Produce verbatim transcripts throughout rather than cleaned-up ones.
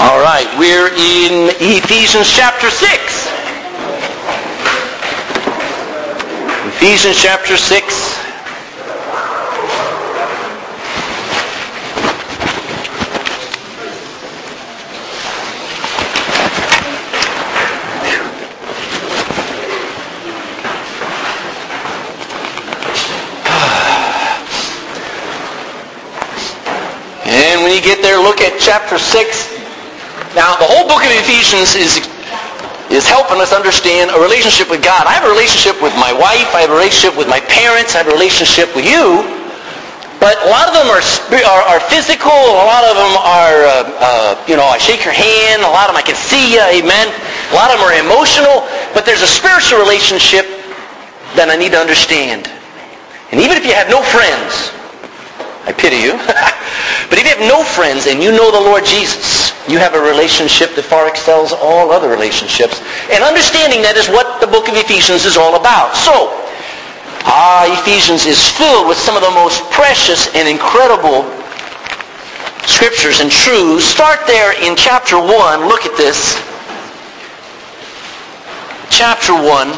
All right, we're in Ephesians chapter six. Ephesians chapter six. And when you get there, look at chapter six. Now, the whole book of Ephesians is, is helping us understand a relationship with God. I have a relationship with my wife. I have a relationship with my parents. I have a relationship with you. But a lot of them are are, are physical. A lot of them are, uh, uh, you know, I shake your hand. A lot of them I can see you. Amen. A lot of them are emotional. But there's a spiritual relationship that I need to understand. And even if you have no friends, I pity you. But if you have no friends and you know the Lord Jesus, you have a relationship that far excels all other relationships. And understanding that is what the book of Ephesians is all about. So, ah, Ephesians is filled with some of the most precious and incredible scriptures and truths. Start there in chapter one. Look at this. Chapter one.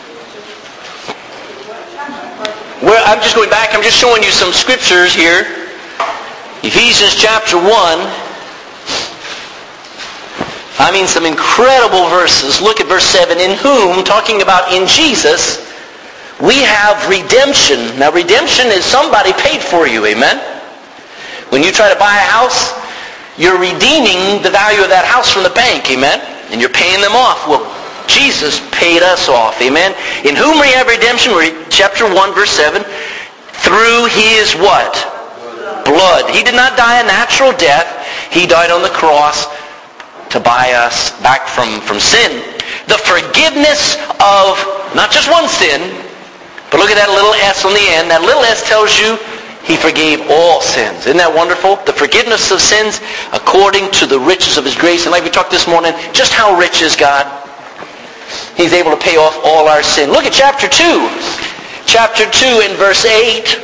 Where I'm just going back. I'm just showing you some scriptures here. Ephesians chapter one. I mean some incredible verses. Look at verse seven. In whom, talking about in Jesus, we have redemption. Now redemption is somebody paid for you. Amen? When you try to buy a house, you're redeeming the value of that house from the bank. Amen? And you're paying them off. Well, Jesus paid us off. Amen? In whom we have redemption, chapter one, verse seven, through his what? Blood. He did not die a natural death. He died on the cross to buy us back from, from sin. The forgiveness of not just one sin, but look at that little S on the end. That little S tells you he forgave all sins. Isn't that wonderful? The forgiveness of sins according to the riches of his grace. And like we talked this morning, just how rich is God? He's able to pay off all our sin. Look at chapter two. Chapter two and verse eight.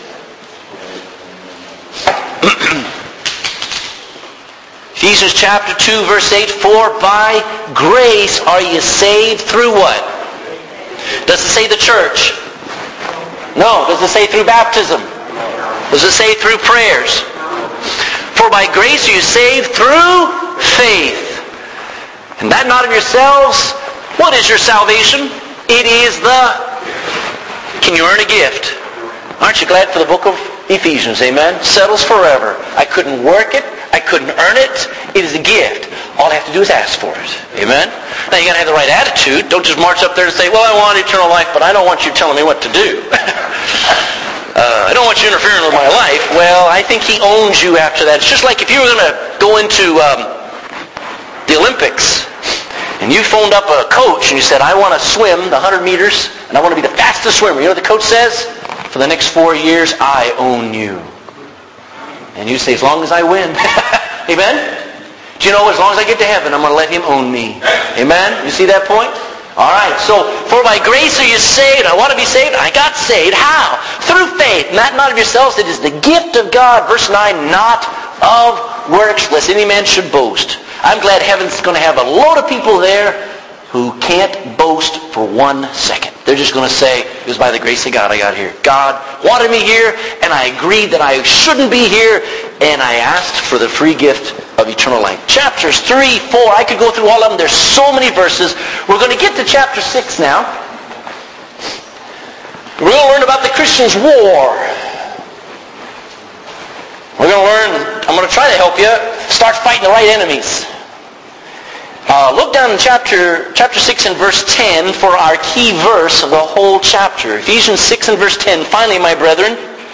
Ephesians chapter two, verse eight. For by grace are you saved through what? Does it say the church? No. Does it say through baptism? Does it say through prayers? For by grace are you saved through faith. And that not of yourselves. What is your salvation? It is the... Can you earn a gift? Aren't you glad for the book of Ephesians? Amen? Settles forever. I couldn't work it. I couldn't earn it. It is a gift. All I have to do is ask for it. Amen? Now you got to have the right attitude. Don't just march up there and say, well, I want eternal life, but I don't want you telling me what to do. uh, I don't want you interfering with my life. Well, I think he owns you after that. It's just like if you were going to go into um, the Olympics, and you phoned up a coach and you said, I want to swim the one hundred meters, and I want to be the fastest swimmer. You know what the coach says? For the next four years, I own you. And you say, as long as I win. Amen? Do you know, as long as I get to heaven, I'm going to let him own me. Amen? You see that point? All right. So, for by grace are you saved. I want to be saved. I got saved. How? Through faith. And that not of yourselves. It is the gift of God. Verse nine, not of works, lest any man should boast. I'm glad heaven's going to have a load of people there who can't boast for one second. They're just going to say, it was by the grace of God I got here. God wanted me here, and I agreed that I shouldn't be here, and I asked for the free gift of eternal life. Chapters three, four, I could go through all of them. There's so many verses. We're going to get to chapter six now. We're going to learn about the Christian's war. We're going to learn, I'm going to try to help you start fighting the right enemies. Uh, look down in chapter chapter six and verse ten for our key verse of the whole chapter. Ephesians six and verse ten. Finally, my brethren,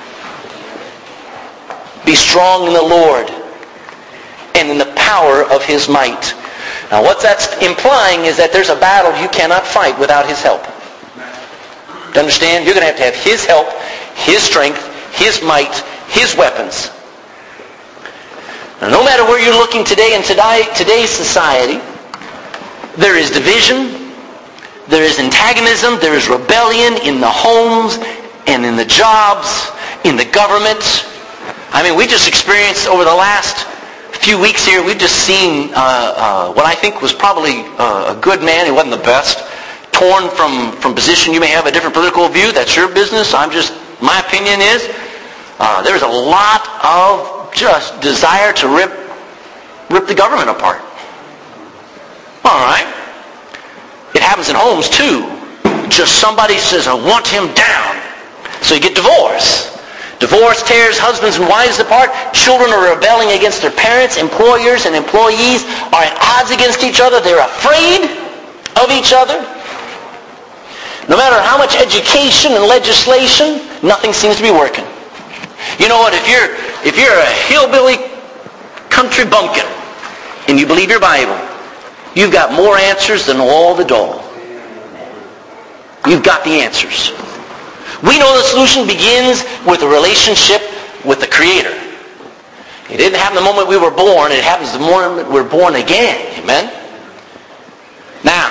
be strong in the Lord and in the power of his might. Now what that's implying is that there's a battle you cannot fight without his help. Do you understand? You're going to have to have his help, his strength, his might, his weapons. Now, no matter where you're looking today in today, today's society, there is division, there is antagonism, there is rebellion in the homes and in the jobs, in the government. I mean, we just experienced over the last few weeks here, we've just seen uh, uh, what I think was probably uh, a good man. He wasn't the best. Torn from, from position. You may have a different political view. That's your business. I'm just, my opinion is, uh, there's a lot of just desire to rip, rip the government apart. All right. It happens in homes too. Just somebody says, I want him down. So you get divorce. Divorce tears husbands and wives apart. Children are rebelling against their parents. Employers and employees are at odds against each other. They're afraid of each other. No matter how much education and legislation, nothing seems to be working. You know what? If you're if you're a hillbilly country bumpkin and you believe your Bible, you've got more answers than all the dole. You've got the answers. We know the solution begins with a relationship with the Creator. It didn't happen the moment we were born. It happens the moment we're born again. Amen? Now,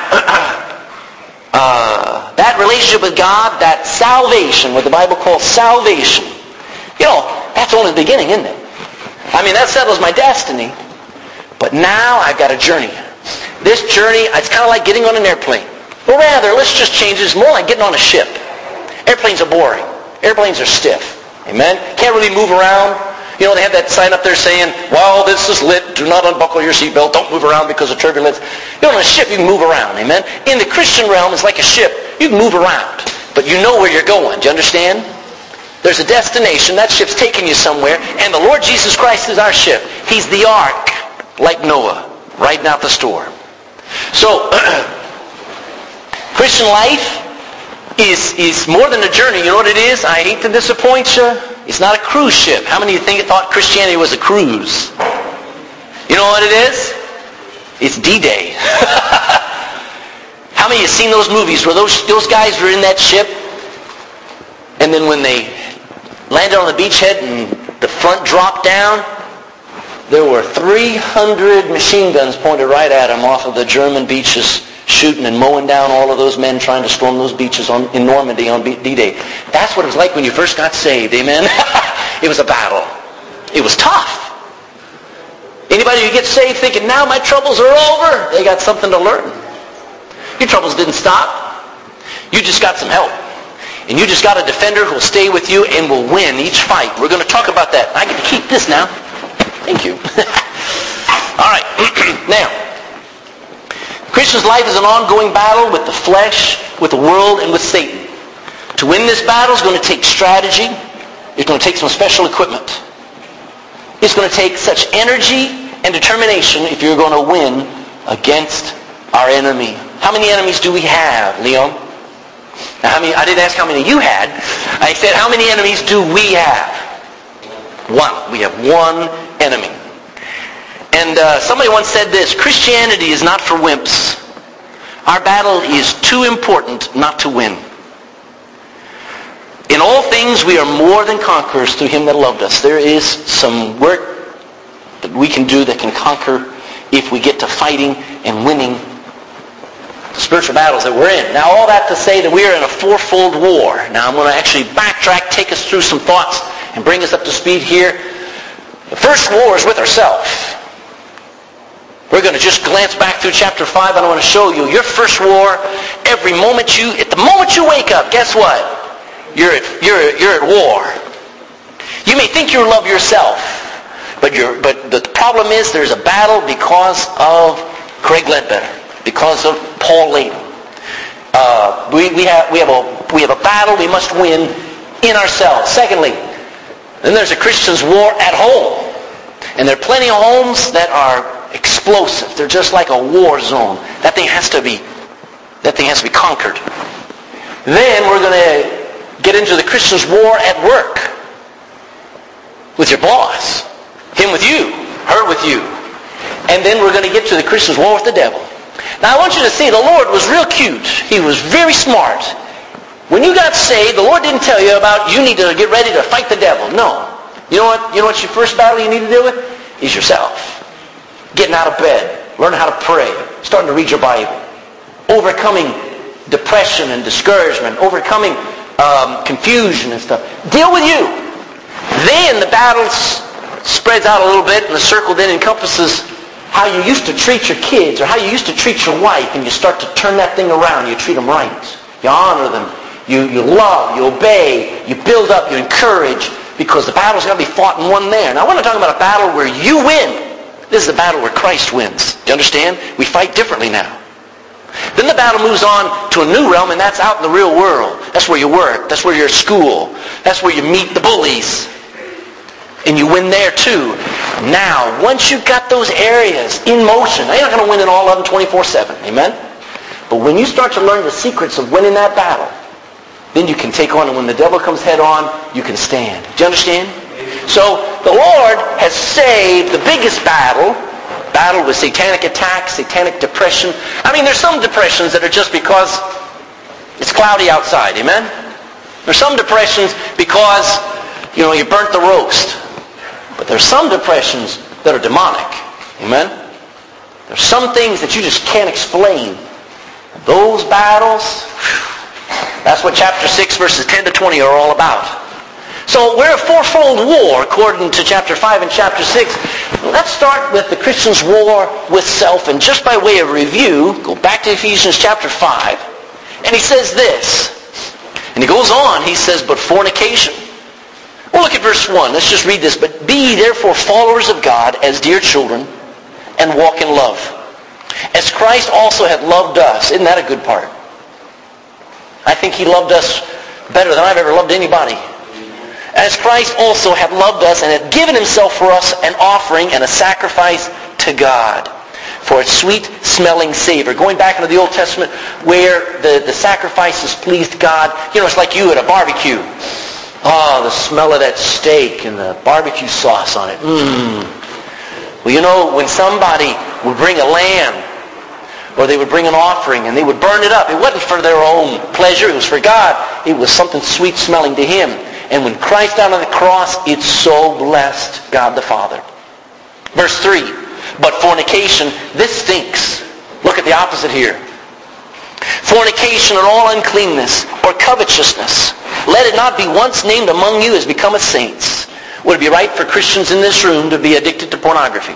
uh, that relationship with God, that salvation, what the Bible calls salvation, you know, that's only the beginning, isn't it? I mean, that settles my destiny. But now I've got a journey. This journey, it's kind of like getting on an airplane. Or rather, let's just change it. It's more like getting on a ship. Airplanes are boring. Airplanes are stiff. Amen? Can't really move around. You know, they have that sign up there saying, while this is lit, do not unbuckle your seatbelt. Don't move around because of turbulence. You know, on a ship, you can move around. Amen? In the Christian realm, it's like a ship. You can move around. But you know where you're going. Do you understand? There's a destination. That ship's taking you somewhere. And the Lord Jesus Christ is our ship. He's the ark, like Noah, riding out the storm. So, Christian life is, is more than a journey. You know what it is? I hate to disappoint you. It's not a cruise ship. How many of you think thought Christianity was a cruise? You know what it is? It's D-Day. How many of you seen those movies where those, those guys were in that ship and then when they landed on the beachhead and the front dropped down, there were three hundred machine guns pointed right at them off of the German beaches, shooting and mowing down all of those men trying to storm those beaches on, in Normandy on D-Day. That's what it was like when you first got saved, amen? It was a battle. It was tough. Anybody who gets saved thinking, now my troubles are over, they got something to learn. Your troubles didn't stop. You just got some help. And you just got a defender who will stay with you and will win each fight. We're going to talk about that. I get to keep this now. Thank you. All right. Now, Christian's life is an ongoing battle with the flesh, with the world, and with Satan. To win this battle is going to take strategy. It's going to take some special equipment. It's going to take such energy and determination if you're going to win against our enemy. How many enemies do we have, Leon? Now, how many, I didn't ask how many you had. I said, how many enemies do we have? One. We have one enemy. And uh, somebody once said this, Christianity is not for wimps. Our battle is too important not to win. In all things we are more than conquerors through him that loved us. There is some work that we can do that can conquer if we get to fighting and winning the spiritual battles that we're in. Now all that to say that we are in a fourfold war. Now I'm going to actually backtrack, take us through some thoughts and bring us up to speed here. The first war is with ourselves. We're going to just glance back through chapter five, and I want to show you your first war. Every moment you, at the moment you wake up, guess what? You're at, you're, you're at war. You may think you love yourself, but you're, but the problem is there's a battle because of Craig Ledbetter, because of Paul Layton. Uh, we, we have we have a we have a battle we must win in ourselves. Secondly, then there's a Christian's war at home, and there are plenty of homes that are explosive. They're just like a war zone. That thing has to be, that thing has to be conquered. Then we're going to get into the Christian's war at work. With your boss. Him with you. Her with you. And then we're going to get to the Christian's war with the devil. Now I want you to see the Lord was real cute. He was very smart. When you got saved, the Lord didn't tell you about you need to get ready to fight the devil. No. You know what? You know what's your first battle you need to deal with? Is yourself. Getting out of bed, learning how to pray, starting to read your Bible, overcoming depression and discouragement, overcoming um, confusion and stuff. Deal with you. Then the battles spreads out a little bit, and the circle then encompasses how you used to treat your kids or how you used to treat your wife, and you start to turn that thing around. You treat them right. You honor them. You, you love. You obey. You build up. You encourage, because the battle's got to be fought in one there. Now, we're not talking about a battle where you win. This is a battle where Christ wins. Do you understand? We fight differently now. Then the battle moves on to a new realm, and that's out in the real world. That's where you work. That's where you're at school. That's where you meet the bullies. And you win there too. Now, once you've got those areas in motion, now you're not going to win in all of them twenty-four seven. Amen? But when you start to learn the secrets of winning that battle, then you can take on, and when the devil comes head on, you can stand. Do you understand? So the Lord has saved the biggest battle, battle with satanic attacks, satanic depression. I mean, there's some depressions that are just because it's cloudy outside. Amen? There's some depressions because, you know, you burnt the roast. But there's some depressions that are demonic. Amen? There's some things that you just can't explain. Those battles, that's what chapter six, verses ten to twenty are all about. So we're a fourfold war according to chapter five and chapter six. Let's start with the Christian's war with self. And just by way of review, go back to Ephesians chapter five. And he says this. And he goes on, he says, but fornication. Well, look at verse one. Let's just read this. But be ye therefore followers of God as dear children, and walk in love, as Christ also hath loved us. Isn't that a good part? I think he loved us better than I've ever loved anybody. As Christ also hath loved us, and hath given himself for us an offering and a sacrifice to God, for its sweet-smelling savor. Going back into the Old Testament, where the, the sacrifices pleased God. You know, it's like you at a barbecue. Oh, the smell of that steak and the barbecue sauce on it. Mmm. Well, you know, when somebody would bring a lamb, or they would bring an offering, and they would burn it up, it wasn't for their own pleasure, it was for God. It was something sweet-smelling to him. And when Christ died on the cross, it so blessed God the Father. Verse three, but fornication, this stinks. Look at the opposite here. Fornication and all uncleanness or covetousness, let it not be once named among you as becometh saints. Would it be right for Christians in this room to be addicted to pornography?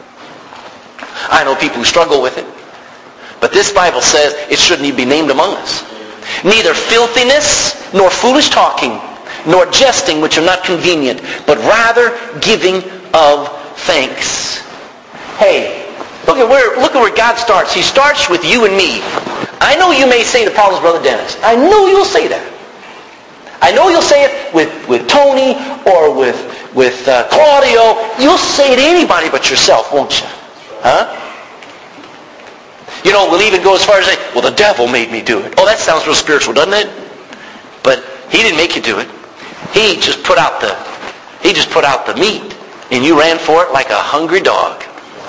I know people who struggle with it. But this Bible says it shouldn't even be named among us. Neither filthiness, nor foolish talking, nor jesting, which are not convenient, but rather giving of thanks. Hey, look at where look at where God starts. He starts with you and me. I know you may say to Paul's brother Dennis. I know you'll say that. I know you'll say it with, with Tony or with, with uh, Claudio. You'll say it to anybody but yourself, won't you? Huh? You know, we'll even go as far as say, well, the devil made me do it. Oh, that sounds real spiritual, doesn't it? But he didn't make you do it. He just put out the he just put out the meat, and you ran for it like a hungry dog.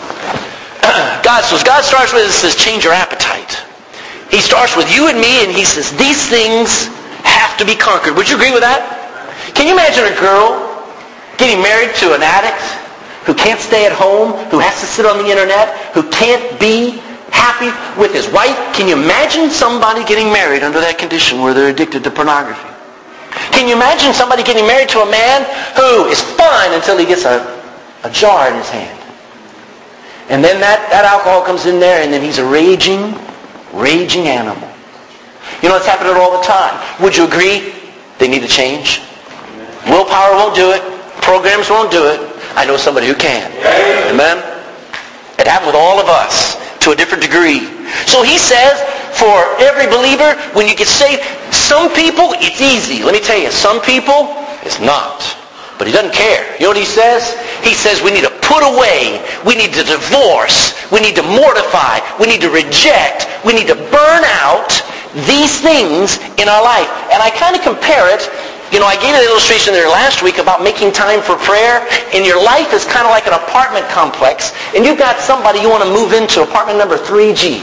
God, so God starts with, it says, change your appetite. He starts with you and me, and he says, these things have to be conquered. Would you agree with that? Can you imagine a girl getting married to an addict who can't stay at home, who has to sit on the internet, who can't be happy with his wife? Can you imagine somebody getting married under that condition where they're addicted to pornography? Can you imagine somebody getting married to a man who is fine until he gets a, a jar in his hand? And then that, that alcohol comes in there, and then he's a raging, raging animal. You know, it's happening all the time. Would you agree they need to change? Willpower won't do it. Programs won't do it. I know somebody who can. Amen? It happened with all of us to a different degree. So he says, for every believer, when you get saved, some people, it's easy. Let me tell you, some people, it's not. But he doesn't care. You know what he says? He says we need to put away, we need to divorce, we need to mortify, we need to reject, we need to burn out these things in our life. And I kind of compare it, you know, I gave you an illustration there last week about making time for prayer, and your life is kind of like an apartment complex, and you've got somebody you want to move into apartment number three G.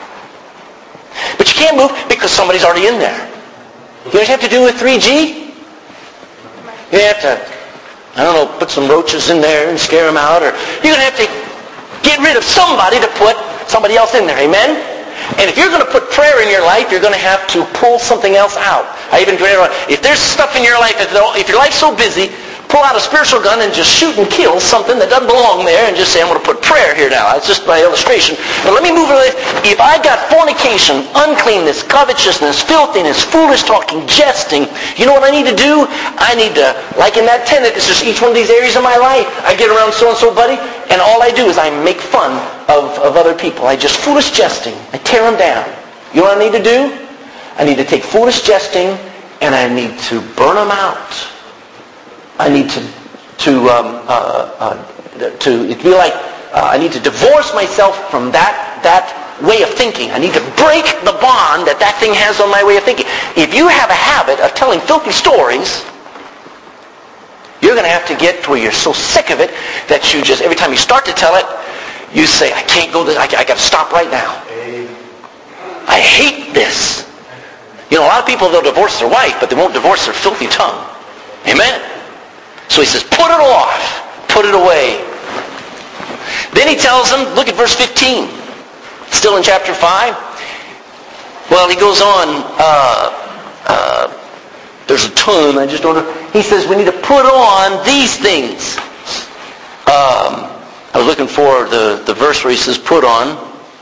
But you can't move because somebody's already in there. You know what you have to do with three G? You have to, I don't know, put some roaches in there and scare them out, or you're going to have to get rid of somebody to put somebody else in there. Amen? And if you're going to put prayer in your life, you're going to have to pull something else out. I even if there's stuff in your life, if your life's so busy, pull out a spiritual gun and just shoot and kill something that doesn't belong there and just say, I'm going to put prayer here now. That's just my illustration. But let me move on. If I got fornication, uncleanness, covetousness, filthiness, foolish talking, jesting, you know what I need to do? I need to, like in that tenet, it's just each one of these areas of my life. I get around so-and-so buddy, and all I do is I make fun of, of other people. I just foolish jesting. I tear them down. You know what I need to do? I need to take foolish jesting and I need to burn them out. I need to, to, um, uh, uh, to, it'd be like, uh, I need to divorce myself from that, that way of thinking. I need to break the bond that that thing has on my way of thinking. If you have a habit of telling filthy stories, you're going to have to get to where you're so sick of it that you just, every time you start to tell it, you say, I can't go this, I, I got to stop right now. I hate this. You know, a lot of people, they'll divorce their wife, but they won't divorce their filthy tongue. Amen? So he says, put it off. Put it away. Then he tells them, look at verse fifteen. Still in chapter five. Well, he goes on. Uh, uh, there's a ton. I just don't know. He says, we need to put on these things. Um, I was looking for the, the verse where he says, put on.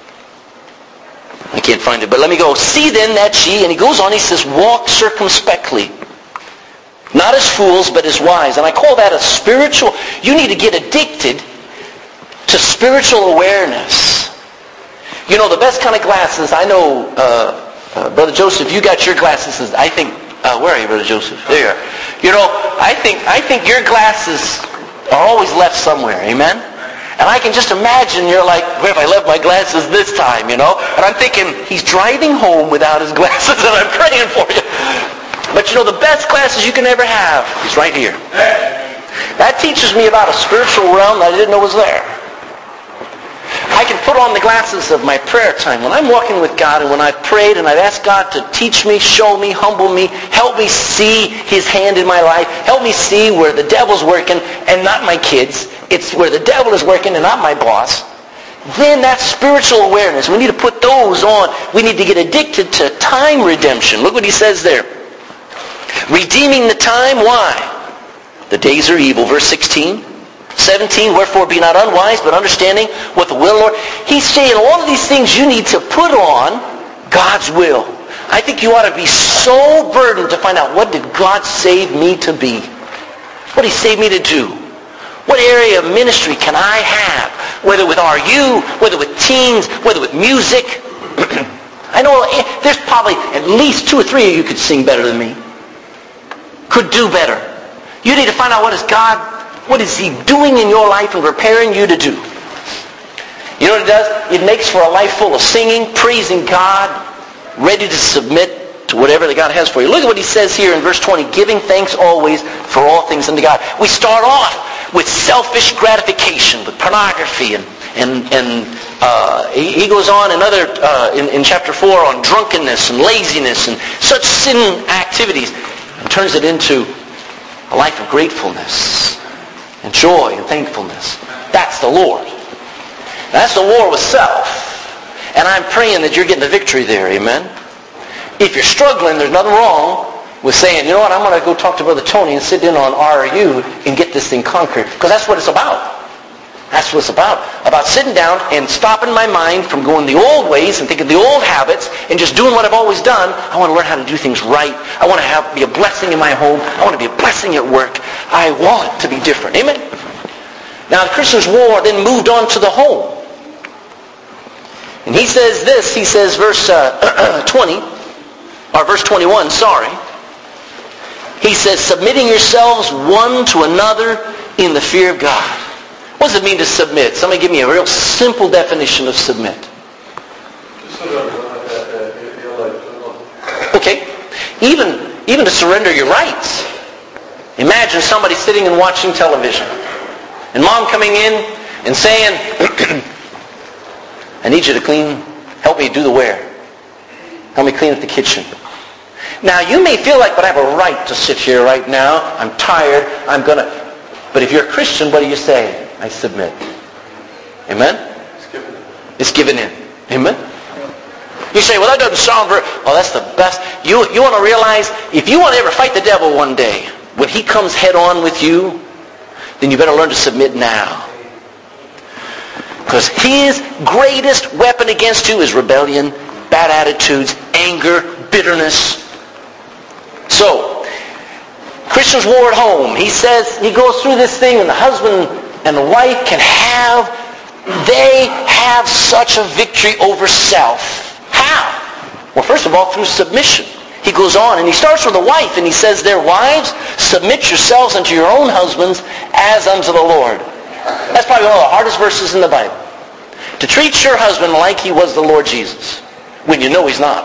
I can't find it, but let me go. See then that ye, and he goes on, he says, walk circumspectly. Not as fools, but as wise. And I call that a spiritual, you need to get addicted to spiritual awareness. You know, the best kind of glasses, I know, uh, uh, Brother Joseph, you got your glasses, I think, uh, where are you, Brother Joseph? There you are. You know, I think, I think your glasses are always left somewhere, amen? And I can just imagine you're like, where have I left my glasses this time, you know? And I'm thinking, he's driving home without his glasses and I'm praying for you. But you know, the best glasses you can ever have is right here. That teaches me about a spiritual realm that I didn't know was there. I can put on the glasses of my prayer time. When I'm walking with God and when I've prayed and I've asked God to teach me, show me, humble me, help me see his hand in my life, help me see where the devil's working and not my kids. It's where the devil is working and not my boss. Then that's spiritual awareness. We need to put those on. We need to get addicted to time redemption. Look what he says there. Redeeming the time, why? The days are evil. Verse sixteen. seventeen, wherefore be not unwise, but understanding what the will of the Lord. He's saying all of these things you need to put on God's will. I think you ought to be so burdened to find out, what did God save me to be? What did he save me to do? What area of ministry can I have? Whether with R U, whether with teens, whether with music. I know there's probably at least two or three of you could sing better than me. Could do better. You need to find out what is God, what is he doing in your life and preparing you to do. You know what it does? It makes for a life full of singing, praising God, ready to submit to whatever that God has for you. Look at what he says here in verse twenty, giving thanks always for all things unto God. We start off with selfish gratification, with pornography, and and and uh, he, he goes on another uh, in, in chapter four on drunkenness and laziness and such sin activities, and turns it into a life of gratefulness and joy and thankfulness. That's the Lord. That's the war with self. And I'm praying that you're getting the victory there, amen? If you're struggling, there's nothing wrong with saying, you know what, I'm going to go talk to Brother Tony and sit in on R U and get this thing conquered. Because that's what it's about. That's what it's about. About sitting down and stopping my mind from going the old ways and thinking the old habits and just doing what I've always done. I want to learn how to do things right. I want to have be a blessing in my home. I want to be a blessing at work. I want to be different. Amen? Now the Christian's war then moved on to the home. And he says this, he says verse uh, twenty, or verse twenty-one, sorry. He says, submitting yourselves one to another in the fear of God. What does it mean to submit? Somebody give me a real simple definition of submit. Okay. Even, even to surrender your rights. Imagine somebody sitting and watching television. And mom coming in and saying, I need you to clean, help me do the wear. Help me clean up the kitchen. Now, you may feel like, but I have a right to sit here right now. I'm tired. I'm going to... But if you're a Christian, what do you say? I submit. Amen? It's given in. It's given in. Amen? You say, well, that doesn't sound very... Oh, that's the best. You, you want to realize, if you want to ever fight the devil one day, when he comes head on with you, then you better learn to submit now. Because his greatest weapon against you is rebellion, bad attitudes, anger, bitterness. So, Christian's war at home. He says, he goes through this thing, and the husband and the wife can have, they have such a victory over self. How? Well, first of all, through submission. He goes on, and he starts with the wife, and he says, "Their wives, submit yourselves unto your own husbands as unto the Lord." That's probably one of the hardest verses in the Bible. To treat your husband like he was the Lord Jesus, when you know he's not.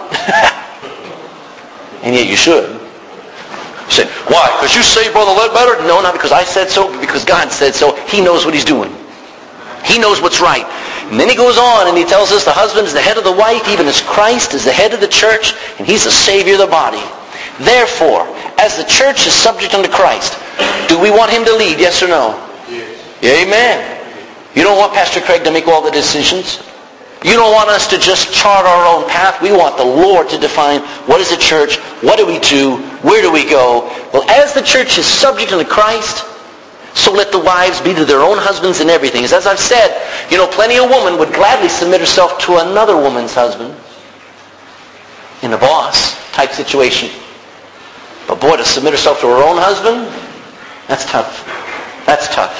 And yet you should. You say, "Why? Because you say Brother Ledbetter?" No, not because I said so, because God said so. He knows what he's doing. He knows what's right. And then he goes on and he tells us the husband is the head of the wife, even as Christ is the head of the church, and he's the Savior of the body. Therefore, as the church is subject unto Christ, do we want him to lead, yes or no? Yes. Amen. You don't want Pastor Craig to make all the decisions. You don't want us to just chart our own path. We want the Lord to define what is a church, what do we do, where do we go. Well, as the church is subject unto Christ, so let the wives be to their own husbands in everything. As I've said, you know, plenty of women would gladly submit herself to another woman's husband in a boss type situation. But boy, to submit herself to her own husband, that's tough. That's tough.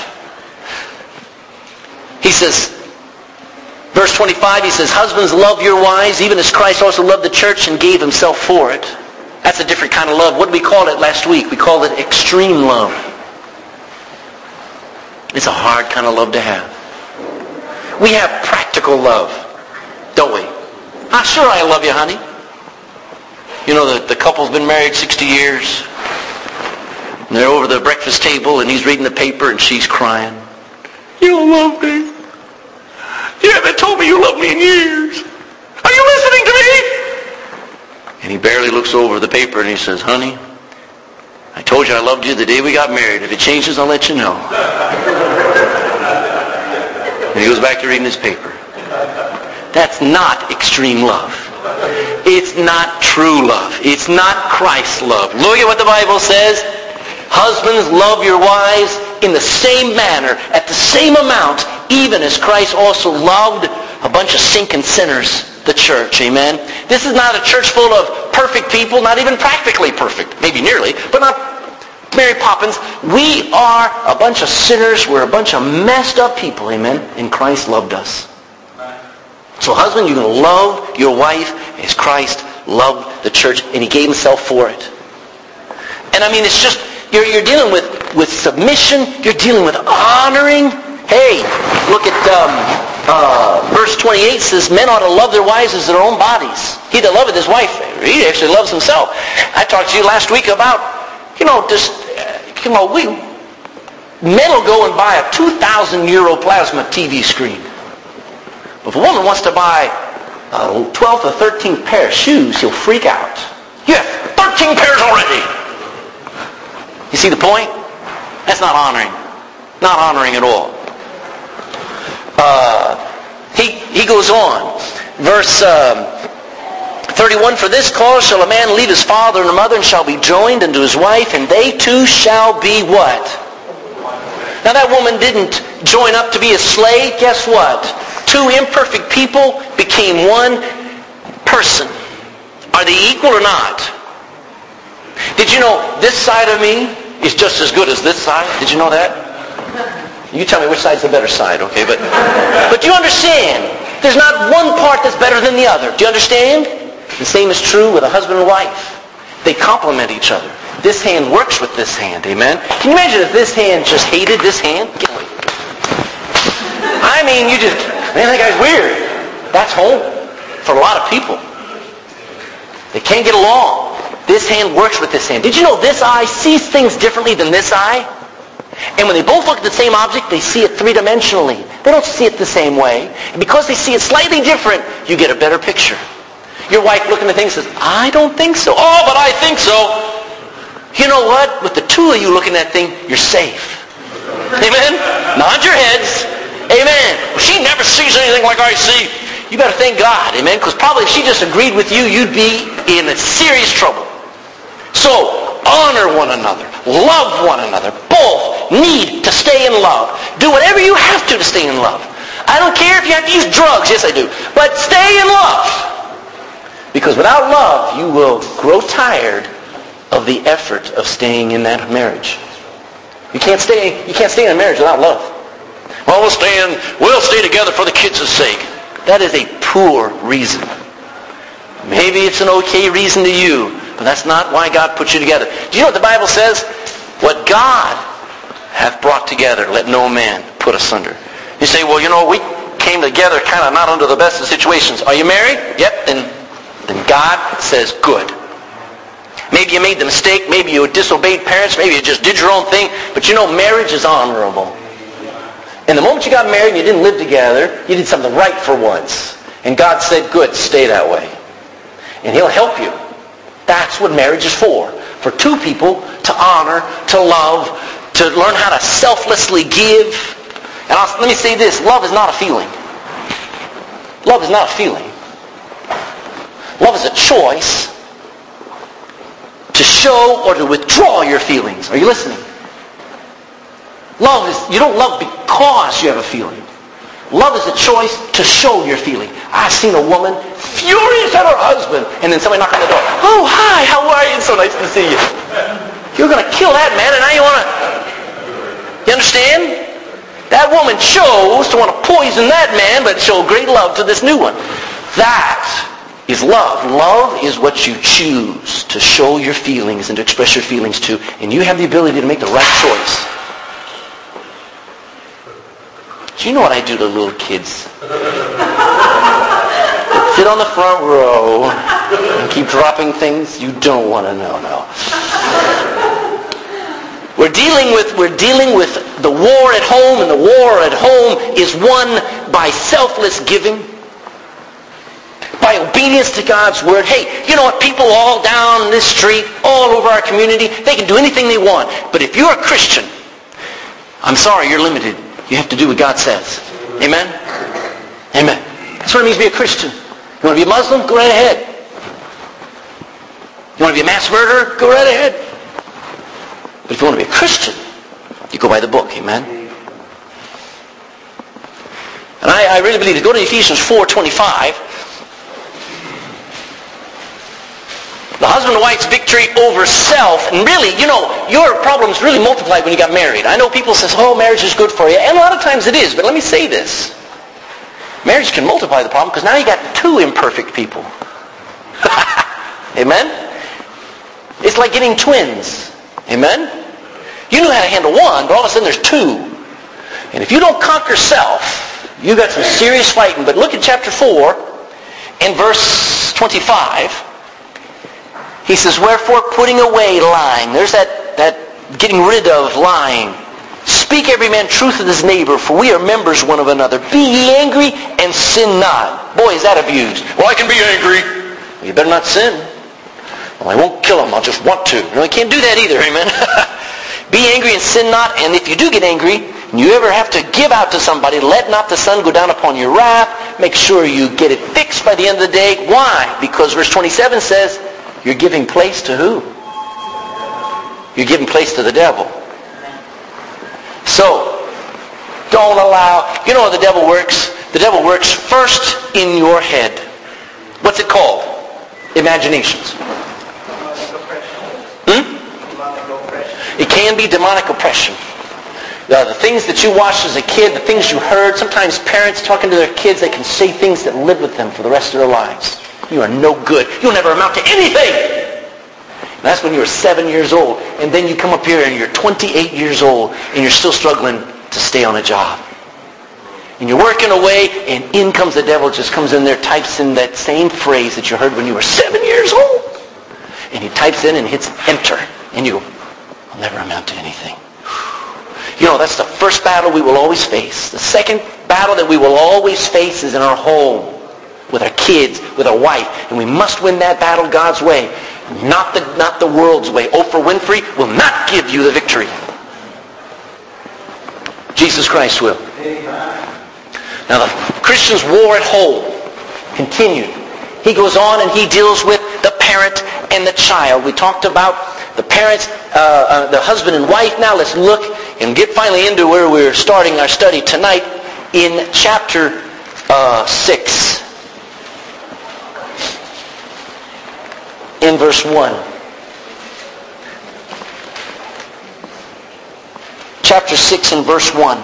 He says, verse twenty-five, he says, "Husbands, love your wives, even as Christ also loved the church and gave himself for it." That's a different kind of love. What did we call it last week? We called it extreme love. It's a hard kind of love to have. We have practical love, don't we? Ah, sure, I love you, honey. You know, the, the couple's been married sixty years. And they're over the breakfast table, and he's reading the paper, and she's crying. "You don't love me. You haven't told me you love me in years. Are you listening to me?" And he barely looks over the paper, and he says, "Honey, I told you I loved you the day we got married. If it changes, I'll let you know." And he goes back to reading his paper. That's not extreme love. It's not true love. It's not Christ's love. Look at what the Bible says. "Husbands, love your wives in the same manner, at the same amount, even as Christ also loved a bunch of sinking sinners, the church." Amen. This is not a church full of perfect people, not even practically perfect. Maybe nearly, but not Mary Poppins. We are a bunch of sinners. We're a bunch of messed up people. Amen. And Christ loved us. So husband, you're going to love your wife as Christ loved the church, and he gave himself for it. And I mean, it's just, you're, you're dealing with, with submission. You're dealing with honoring. Hey, look at um, uh, verse twenty-eight says, "Men ought to love their wives as their own bodies. He that loveth his wife, he actually loves himself." I talked to you last week about, you know, just, you know, we, men will go and buy a two thousand euro plasma T V screen. If a woman wants to buy a twelfth or thirteenth pair of shoes, she'll freak out. "You have thirteen pairs already." You see the point? That's not honoring. Not honoring at all. Uh, he, he goes on. Verse um, thirty-one, "For this cause shall a man leave his father and mother, and shall be joined unto his wife, and they two shall be" what? Now that woman didn't join up to be a slave. Guess what? Two imperfect people became one person. Are they equal or not? Did you know this side of me is just as good as this side? Did you know that? You tell me which side's the better side, okay? But, but you understand, there's not one part that's better than the other. Do you understand? The same is true with a husband and wife. They complement each other. This hand works with this hand, amen? Can you imagine if this hand just hated this hand? Get away. I mean, you just, man, that guy's weird. That's home for a lot of people. They can't get along. This hand works with this hand. Did you know this eye sees things differently than this eye? And when they both look at the same object, they see it three-dimensionally. They don't see it the same way. And because they see it slightly different, you get a better picture. Your wife looking at things says, "I don't think so." "Oh, but I think so." You know what? With the two of you looking at that thing, you're safe. Amen? Nod your heads. Amen. Well, she never sees anything like I see. You better thank God. Amen? Because probably if she just agreed with you, you'd be in serious trouble. So, honor one another. Love one another. Both need to stay in love. Do whatever you have to to stay in love. I don't care if you have to use drugs. Yes, I do. But stay in love. Because without love, you will grow tired of the effort of staying in that marriage. You can't stay, you can't stay in a marriage without love. Well, we'll stay in, we'll stay together for the kids' sake. That is a poor reason. Maybe it's an okay reason to you, but that's not why God put you together. Do you know what the Bible says? What God hath brought together, let no man put asunder. You say, well, you know, we came together kind of not under the best of situations. Are you married? Yep. Then, then God says, good. Maybe you made the mistake. Maybe you disobeyed parents. Maybe you just did your own thing. But you know, marriage is honorable. And the moment you got married and you didn't live together, you did something right for once. And God said, good, stay that way. And He'll help you. That's what marriage is for. For two people to honor, to love, to learn how to selflessly give. And I'll, let me say this, love is not a feeling. Love is not a feeling. Love is a choice to show or to withdraw your feelings. Are you listening? Love is, you don't love because you have a feeling. Love is a choice to show your feeling. I've seen a woman furious at her husband, and then somebody knock on the door. Oh, hi, how are you? It's so nice to see you. You're going to kill that man, and now you want to... You understand? That woman chose to want to poison that man, but show great love to this new one. That is love. Love is what you choose to show your feelings and to express your feelings to, and you have the ability to make the right choice. Do you know what I do to little kids? Sit on the front row and keep dropping things you don't want to know. No. We're dealing with we're dealing with the war at home, and the war at home is won by selfless giving, by obedience to God's word. Hey, you know what? People all down this street, all over our community, they can do anything they want. But if you're a Christian, I'm sorry, you're limited. You have to do what God says. Amen? Amen. That's what it means to be a Christian. You want to be a Muslim? Go right ahead. You want to be a mass murderer? Go right ahead. But if you want to be a Christian, you go by the book. Amen? And I, I really believe it. Go to Ephesians four twenty-five. The husband and wife's victory over self. And really, you know, your problems really multiplied when you got married. I know people say, oh, marriage is good for you. And a lot of times it is. But let me say this. Marriage can multiply the problem because now you got two imperfect people. Amen? It's like getting twins. Amen? You know how to handle one, but all of a sudden there's two. And if you don't conquer self, you got some serious fighting. But look at chapter four and verse twenty-five. He says, wherefore putting away lying. There's that, that getting rid of lying. Speak every man truth with his neighbor, for we are members one of another. Be ye angry and sin not. Boy, is that abused. Well, I can be angry. Well, you better not sin. Well, I won't kill him. I'll just want to. No, you can't do that either. Amen. Be angry and sin not. And if you do get angry, and you ever have to give out to somebody, let not the sun go down upon your wrath. Make sure you get it fixed by the end of the day. Why? Because verse twenty-seven says, you're giving place to who? You're giving place to the devil. So, don't allow... You know how the devil works? The devil works first in your head. What's it called? Imaginations. Hmm? It can be demonic oppression. Uh, the things that you watched as a kid, the things you heard, sometimes parents talking to their kids, they can say things that live with them for the rest of their lives. You are no good. You'll never amount to anything. And that's when you were seven years old. And then you come up here and you're twenty-eight years old and you're still struggling to stay on a job. And you're working away and in comes the devil, just comes in there, types in that same phrase that you heard when you were seven years old. And he types in and hits enter. And you go, I'll never amount to anything. You know, that's the first battle we will always face. The second battle that we will always face is in our home. With our kids, with our wife. And we must win that battle God's way. Not the, not the world's way. Oprah Winfrey will not give you the victory. Jesus Christ will. Now the Christian's war at home continued. He goes on and he deals with the parent and the child. We talked about the parents, uh, uh, the husband and wife. Now let's look and get finally into where we're starting our study tonight in chapter uh, six. In verse one. Chapter six and verse one.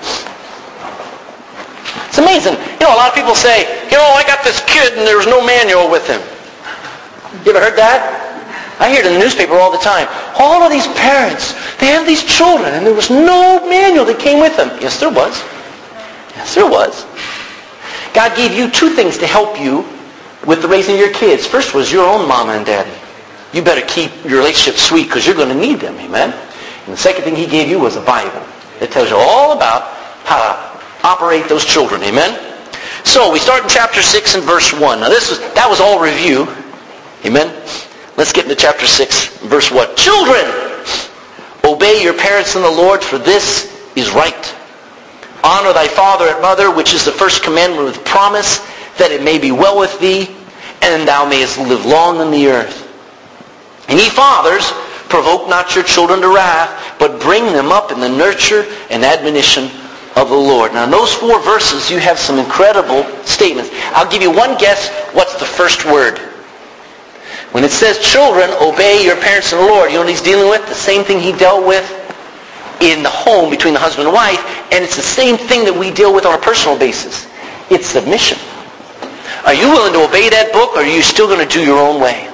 It's amazing. You know, a lot of people say, you know, I got this kid and there was no manual with him. You ever heard that? I hear it in the newspaper all the time. All of these parents, they have these children and there was no manual that came with them. Yes, there was. Yes, there was. God gave you two things to help you with the raising of your kids. First was your own mama and daddy. You better keep your relationship sweet because you're going to need them. Amen? And the second thing he gave you was a Bible. It tells you all about how to operate those children. Amen? So we start in chapter six and verse one. Now this was, that was all review. Amen? Let's get into chapter six, verse one. Children, obey your parents in the Lord, for this is right. Honor thy father and mother, which is the first commandment with promise, that it may be well with thee, and thou mayest live long on the earth. And ye fathers, provoke not your children to wrath, but bring them up in the nurture and admonition of the Lord. Now in those four verses, you have some incredible statements. I'll give you one guess. What's the first word? When it says, children, obey your parents in the Lord, you know what he's dealing with? The same thing he dealt with in the home between the husband and wife, and it's the same thing that we deal with on a personal basis. It's submission. Are you willing to obey that book, or are you still going to do your own way?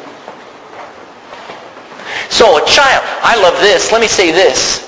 So a child, I love this. Let me say this.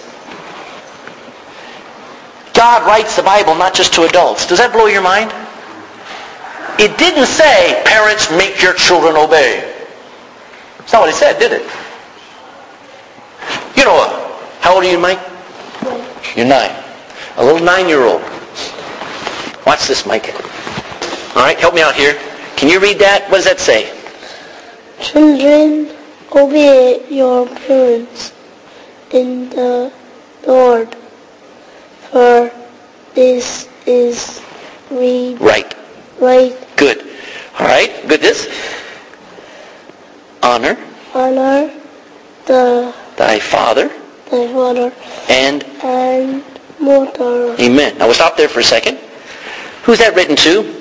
God writes the Bible not just to adults. Does that blow your mind? It didn't say, parents, make your children obey. That's not what it said, did it? You know, how old are you, Mike? You're nine. A little nine-year-old. Watch this, Mike. All right, help me out here. Can you read that? What does that say? Children, obey your parents in the Lord, for this is read right. Right. Good. All right. Good. This. Honor. Honor the thy father. Thy father. And. And mother. Amen. Now we'll stop there for a second. Who's that written to?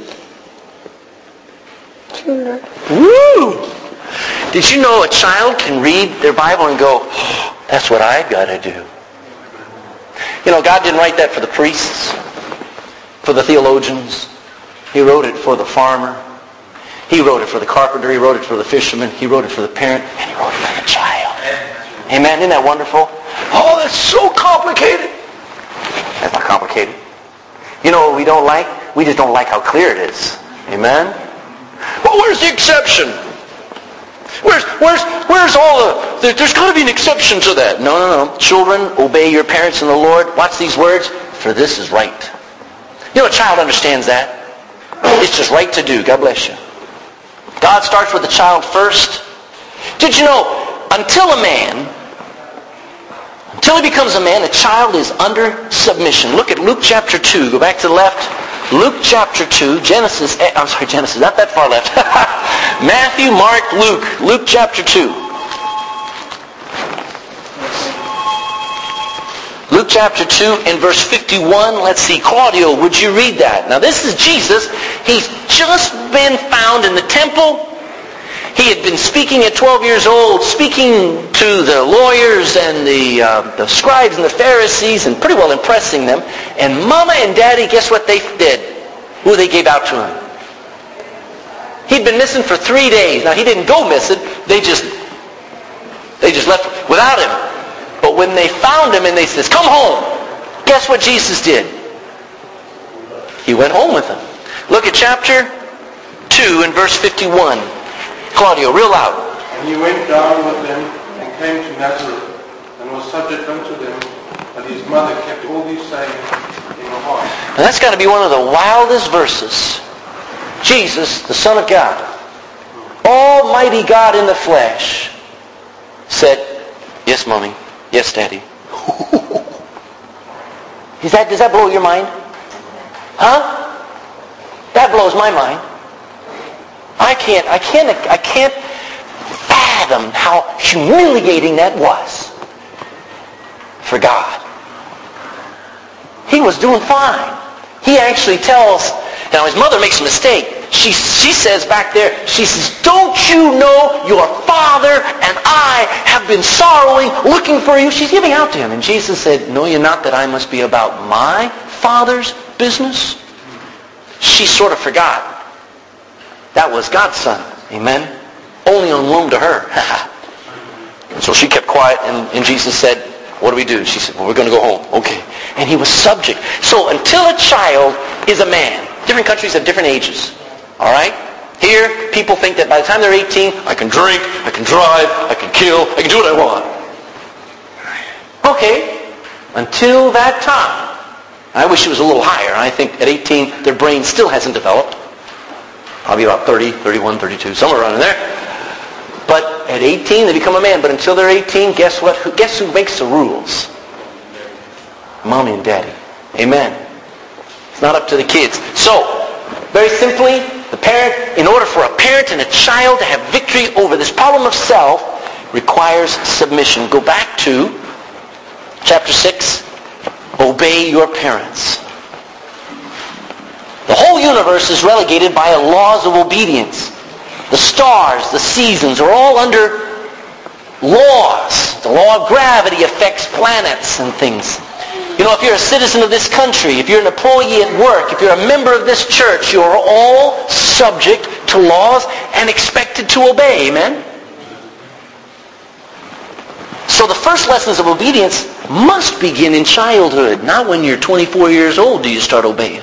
Children. Woo! Did you know a child can read their Bible and go, oh, that's what I've got to do? You know, God didn't write that for the priests, for the theologians. He wrote it for the farmer. He wrote it for the carpenter. He wrote it for the fisherman. He wrote it for the parent. And he wrote it for the child. Amen. Isn't that wonderful? Oh, that's so complicated. That's not complicated. You know what we don't like? We just don't like how clear it is. Amen? Well, where's the exception? Where's, where's, where's all the... There, there's got to be an exception to that. No, no, no. Children, obey your parents in the Lord. Watch these words. For this is right. You know, a child understands that. It's just right to do. God bless you. God starts with the child first. Did you know, until a man, until he becomes a man, a child is under submission. Look at Luke chapter two. Go back to the left. Luke chapter two, Genesis, I'm sorry, Genesis, not that far left. Matthew, Mark, Luke. Luke chapter two. Luke chapter two and verse fifty-one. Let's see. Claudio, would you read that? Now this is Jesus. He's just been found in the temple. He had been speaking at twelve years old, speaking to the lawyers and the, uh, the scribes and the Pharisees and pretty well impressing them. And Mama and Daddy, guess what they did? Who they gave out to him? He'd been missing for three days. Now he didn't go missing. They just, they just left without him. But when they found him and they said, come home, guess what Jesus did? He went home with them. Look at chapter two and verse fifty-one. Claudio, real loud. And he went down with them and came to Nazareth and was subject unto them, but his mother kept all these sayings in her heart. And that's got to be one of the wildest verses. Jesus, the Son of God, Almighty God in the flesh, said, yes, Mommy. Yes, Daddy. Is that, does that blow your mind? Huh? That blows my mind. I can't, I can't, I can't fathom how humiliating that was for God. he was doing fine. He actually tells, now his mother makes a mistake. She, she says back there, she says, don't you know your father and I have been sorrowing, looking for you? She's giving out to him. And Jesus said, know you not that I must be about my Father's business? She sort of forgot. That was God's son. Amen? Only on loan to her. So she kept quiet, and, and Jesus said, what do we do? She said, well, we're going to go home. Okay. And he was subject. So until a child is a man, different countries have different ages. All right? Here, people think that by the time they're eighteen, I can drink, I can drive, I can kill, I can do what I want. Okay. Until that time. I wish it was a little higher. I think at eighteen, their brain still hasn't developed. Probably about thirty, thirty-one, thirty-two, somewhere around in there. But at eighteen, they become a man. But until they're eighteen, guess what? Guess who makes the rules? Mommy and daddy. Amen. It's not up to the kids. So, very simply, the parent, in order for a parent and a child to have victory over this problem of self, requires submission. Go back to chapter six. Obey your parents. The whole universe is relegated by laws of obedience. The stars, the seasons are all under laws. The law of gravity affects planets and things. You know, if you're a citizen of this country, if you're an employee at work, if you're a member of this church, you're all subject to laws and expected to obey. Amen? So the first lessons of obedience must begin in childhood. Not when you're twenty-four years old do you start obeying.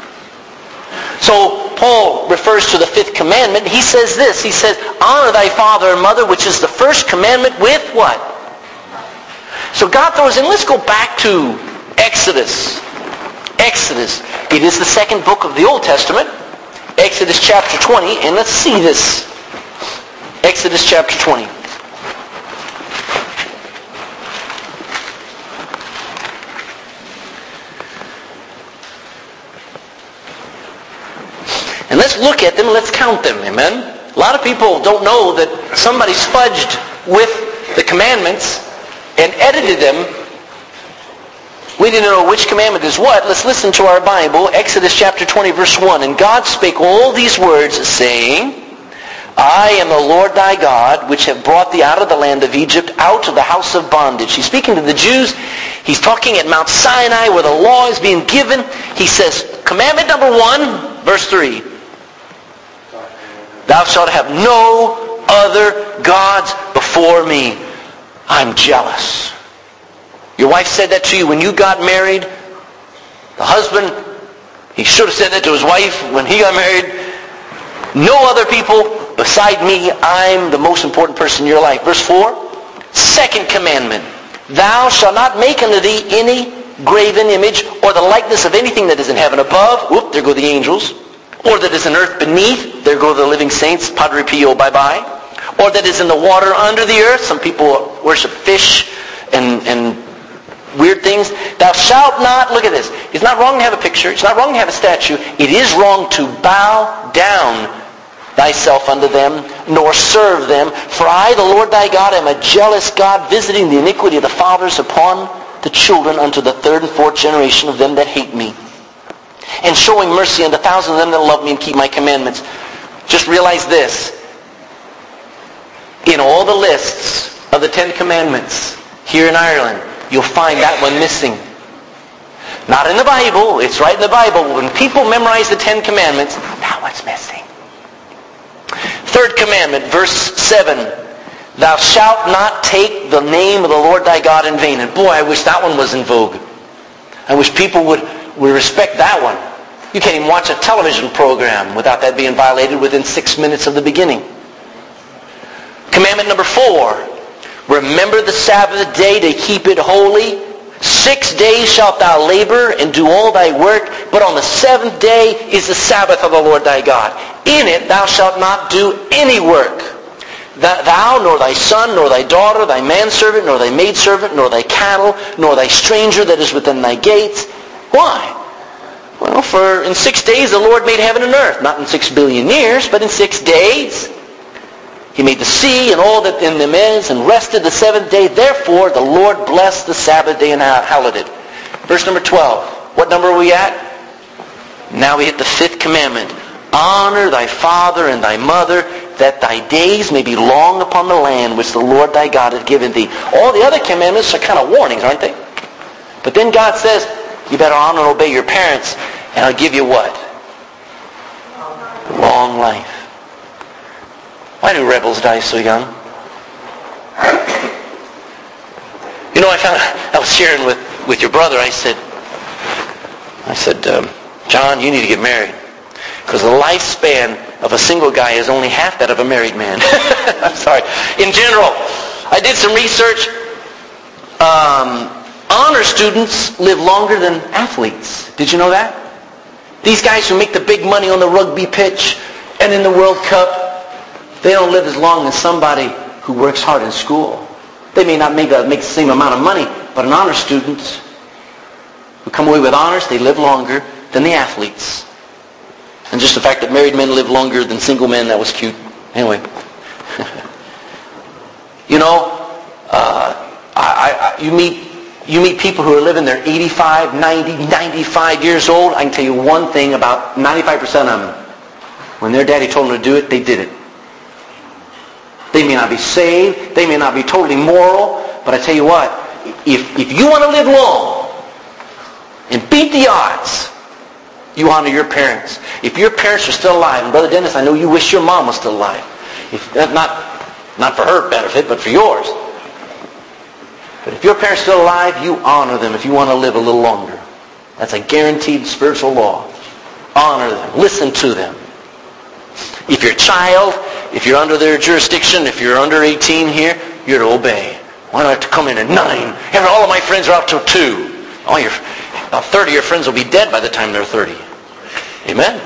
So Paul refers to the fifth commandment. He says this. He says, honor thy father and mother, which is the first commandment with what? So God throws in, let's go back to Exodus. Exodus. It is the second book of the Old Testament. Exodus chapter twenty. And let's see this. Exodus chapter twenty. And let's look at them, let's count them, amen? A lot of people don't know that somebody fudged with the commandments and edited them. We didn't know which commandment is what. Let's listen to our Bible, Exodus chapter twenty, verse one. And God spake all these words, saying, I am the Lord thy God, which have brought thee out of the land of Egypt, out of the house of bondage. He's speaking to the Jews. He's talking at Mount Sinai where the law is being given. He says, commandment number one, verse three. Thou shalt have no other gods before me. I'm jealous. Your wife said that to you when you got married. The husband, he should have said that to his wife when he got married. No other people beside me. I'm the most important person in your life. Verse four. Second commandment. Thou shalt not make unto thee any graven image or the likeness of anything that is in heaven above. Whoop, there go the angels. Or that is in earth beneath. There go the living saints. Padre Pio, bye-bye. Or that is in the water under the earth. Some people worship fish and, and weird things. Thou shalt not, look at this. It's not wrong to have a picture. It's not wrong to have a statue. It is wrong to bow down thyself unto them, nor serve them. For I, the Lord thy God, am a jealous God, visiting the iniquity of the fathers upon the children unto the third and fourth generation of them that hate me, and showing mercy unto thousands of them that love me and keep my commandments. Just realize this. In all the lists of the Ten Commandments here in Ireland, you'll find that one missing. Not in the Bible. It's right in the Bible. When people memorize the Ten Commandments, that one's missing. Third commandment, verse seven. Thou shalt not take the name of the Lord thy God in vain. And boy, I wish that one was in vogue. I wish people would We respect that one. You can't even watch a television program without that being violated within six minutes of the beginning. Commandment number four. Remember the Sabbath day to keep it holy. Six days shalt thou labor and do all thy work, but on the seventh day is the Sabbath of the Lord thy God. In it thou shalt not do any work. Thou, nor thy son, nor thy daughter, thy manservant, nor thy maidservant, nor thy cattle, nor thy stranger that is within thy gates. Why? Well, for in six days the Lord made heaven and earth. Not in six billion years, but in six days. He made the sea and all that in them is, and rested the seventh day. Therefore the Lord blessed the Sabbath day and hallowed it. Verse number twelve. What number are we at? Now we hit the fifth commandment. Honor thy father and thy mother, that thy days may be long upon the land which the Lord thy God hath given thee. All the other commandments are kind of warnings, aren't they? But then God says, you better honor and obey your parents, and I'll give you what? Long life. Why do rebels die so young? You know, I found, I was sharing with, with your brother, I said, I said, um, John, you need to get married. Because the lifespan of a single guy is only half that of a married man. I'm sorry. In general, I did some research. Um, honor students live longer than athletes. Did you know that? These guys who make the big money on the rugby pitch and in the World Cup, they don't live as long as somebody who works hard in school. They may not make, a, make the same amount of money, but an honor student who come away with honors, they live longer than the athletes. And just the fact that married men live longer than single men, that was cute. Anyway. You know, uh, I, I, you meet you meet people who are living their eighty-five, ninety, ninety-five years old. I can tell you one thing about ninety-five percent of them. When their daddy told them to do it, they did it. They may not be saved. They may not be totally moral. But I tell you what, if, if you want to live long and beat the odds, you honor your parents. If your parents are still alive, and Brother Dennis, I know you wish your mom was still alive. If, not, not for her benefit, but for yours. But if your parents are still alive, you honor them if you want to live a little longer. That's a guaranteed spiritual law. Honor them. Listen to them. If you're a child, if you're under their jurisdiction, if you're under eighteen here, you're to obey. Why do I have to come in at nine? Every, all of my friends are up till two. All your, about thirty of your friends will be dead by the time they're thirty. Amen?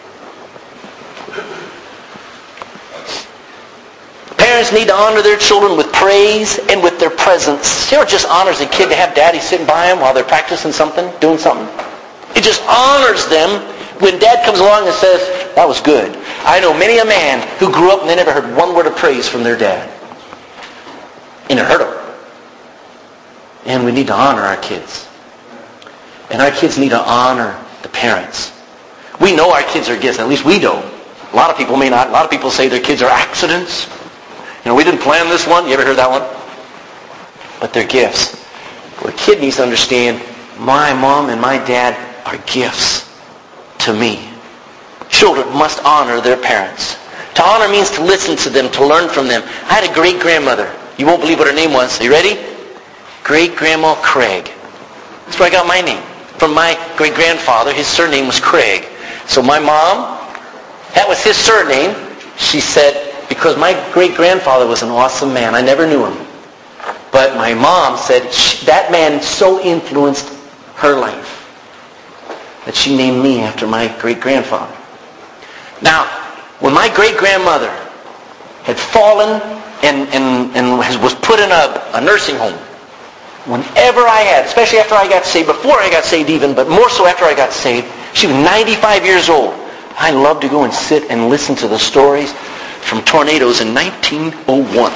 Parents need to honor their children with praise and with their presence. You know, it just honors a kid to have daddy sitting by him while they're practicing something, doing something. It just honors them when dad comes along and says, that was good. I know many a man who grew up and they never heard one word of praise from their dad. And it hurt them. And we need to honor our kids. And our kids need to honor the parents. We know our kids are gifts. At least we do. A lot of people may not. A lot of people say their kids are accidents. You know, we didn't plan this one. You ever heard that one? But they're gifts. Well, a kid needs to understand, my mom and my dad are gifts to me. Children must honor their parents. To honor means to listen to them, to learn from them. I had a great-grandmother. You won't believe what her name was. Are you ready? Great-grandma Craig. That's where I got my name. From my great-grandfather, his surname was Craig. So my mom, that was his surname. She said, because my great-grandfather was an awesome man. I never knew him. But my mom said that man so influenced her life that she named me after my great-grandfather. Now, when my great-grandmother had fallen and, and, and was put in a, a nursing home, whenever I had, especially after I got saved, before I got saved even, but more so after I got saved, she was ninety-five years old. I loved to go and sit and listen to the stories from tornadoes in nineteen oh one.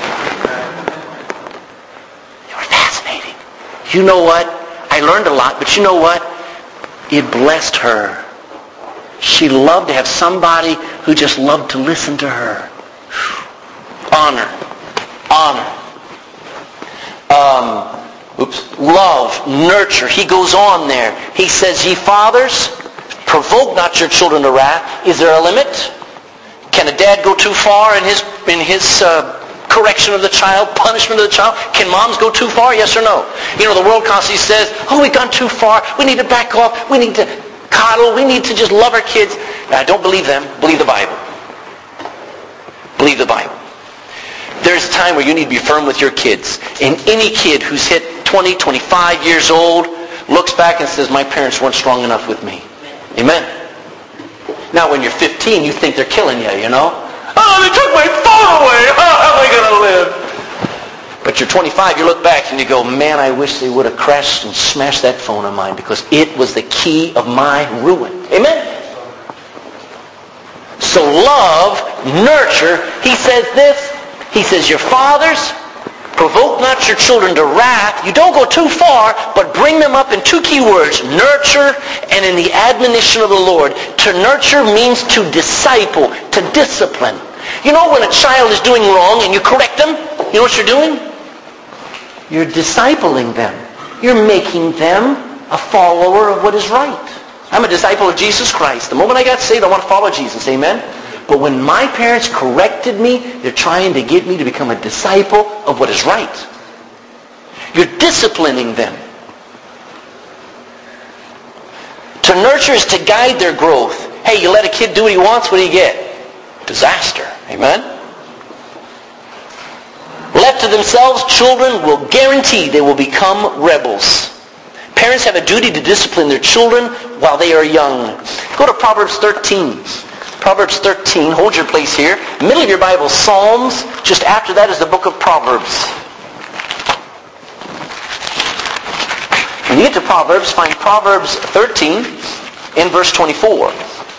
They were fascinating. You know what? I learned a lot, but you know what? It blessed her. She loved to have somebody who just loved to listen to her. Honor. Honor. Um, oops. Love. Nurture. He goes on there. He says, ye fathers, provoke not your children to wrath. Is there a limit? Can a dad go too far in his in his uh, correction of the child, punishment of the child? Can moms go too far? Yes or no? You know, the world constantly says, oh, we've gone too far. We need to back off. We need to coddle. We need to just love our kids. I don't believe them. Believe the Bible. Believe the Bible. There's a time where you need to be firm with your kids. And any kid who's hit twenty, twenty-five years old looks back and says, my parents weren't strong enough with me. Amen. Now, when you're fifteen, you think they're killing you, you know? Oh, they took my phone away. How am I going to live? But you're twenty-five, you look back and you go, man, I wish they would have crashed and smashed that phone of mine because it was the key of my ruin. Amen? So love, nurture. He says this. He says, your fathers, Provoke not your children to wrath. You don't go too far, but bring them up in two key words, nurture and in the admonition of the Lord. To nurture means to disciple, to discipline. You know when a child is doing wrong and you correct them, you know what you're doing? You're discipling them. You're making them a follower of what is right. I'm a disciple of Jesus Christ. The moment I got saved, I want to follow Jesus. Amen? But when my parents corrected me, they're trying to get me to become a disciple of what is right. You're disciplining them. To nurture is to guide their growth. Hey, you let a kid do what he wants, what do you get? Disaster. Amen? Left to themselves, children will guarantee they will become rebels. Parents have a duty to discipline their children while they are young. Go to Proverbs thirteen. Proverbs thirteen, hold your place here. Middle of your Bible, Psalms. Just after that is the book of Proverbs. When you get to Proverbs, find Proverbs thirteen in verse twenty-four.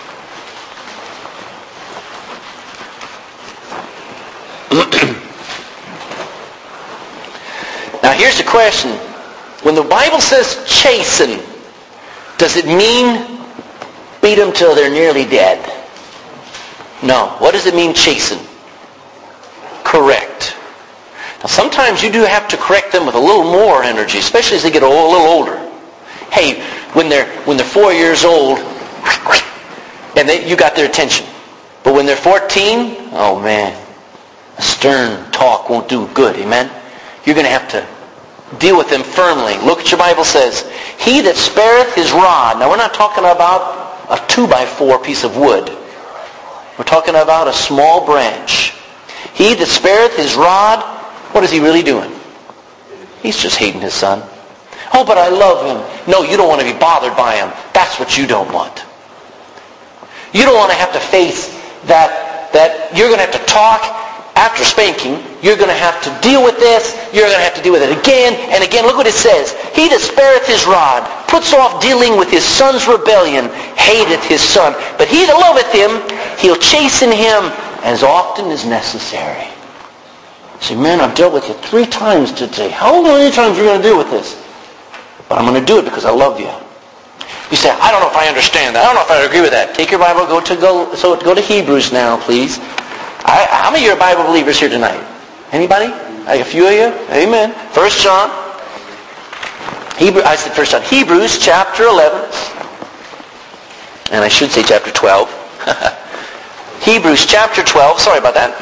Now here's the question. When the Bible says chasten, does it mean beat them till they're nearly dead? No. What does it mean chasten? Correct. Now sometimes you do have to correct them with a little more energy, especially as they get a little older. Hey, when they're when they're four years old, and they, you got their attention. But when they're fourteen, oh man, a stern talk won't do good. Amen? You're going to have to deal with them firmly. Look what your Bible says. He that spareth his rod. Now we're not talking about a two by four piece of wood. We're talking about a small branch. He that spareth his rod, what is he really doing? He's just hating his son. Oh, but I love him. No, you don't want to be bothered by him. That's what you don't want. You don't want to have to face that, that you're going to have to talk after spanking. You're going to have to deal with this. You're going to have to deal with it again and again. Look what it says. He that spareth his rod puts off dealing with his son's rebellion, hateth his son. But he that loveth him, he'll chasten him as often as necessary. Say, man, I've dealt with you three times today. How many times are you going to deal with this? But I'm going to do it because I love you. You say, I don't know if I understand that. I don't know if I agree with that. Take your Bible, go to go so go to Hebrews now, please. I, how many of you are Bible believers here tonight? Anybody? A few of you? Amen. First John. Hebrew, I said First John. Hebrews chapter eleven. And I should say chapter twelve. Hebrews chapter twelve. Sorry about that.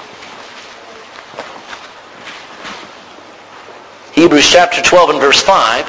Hebrews chapter twelve and verse five.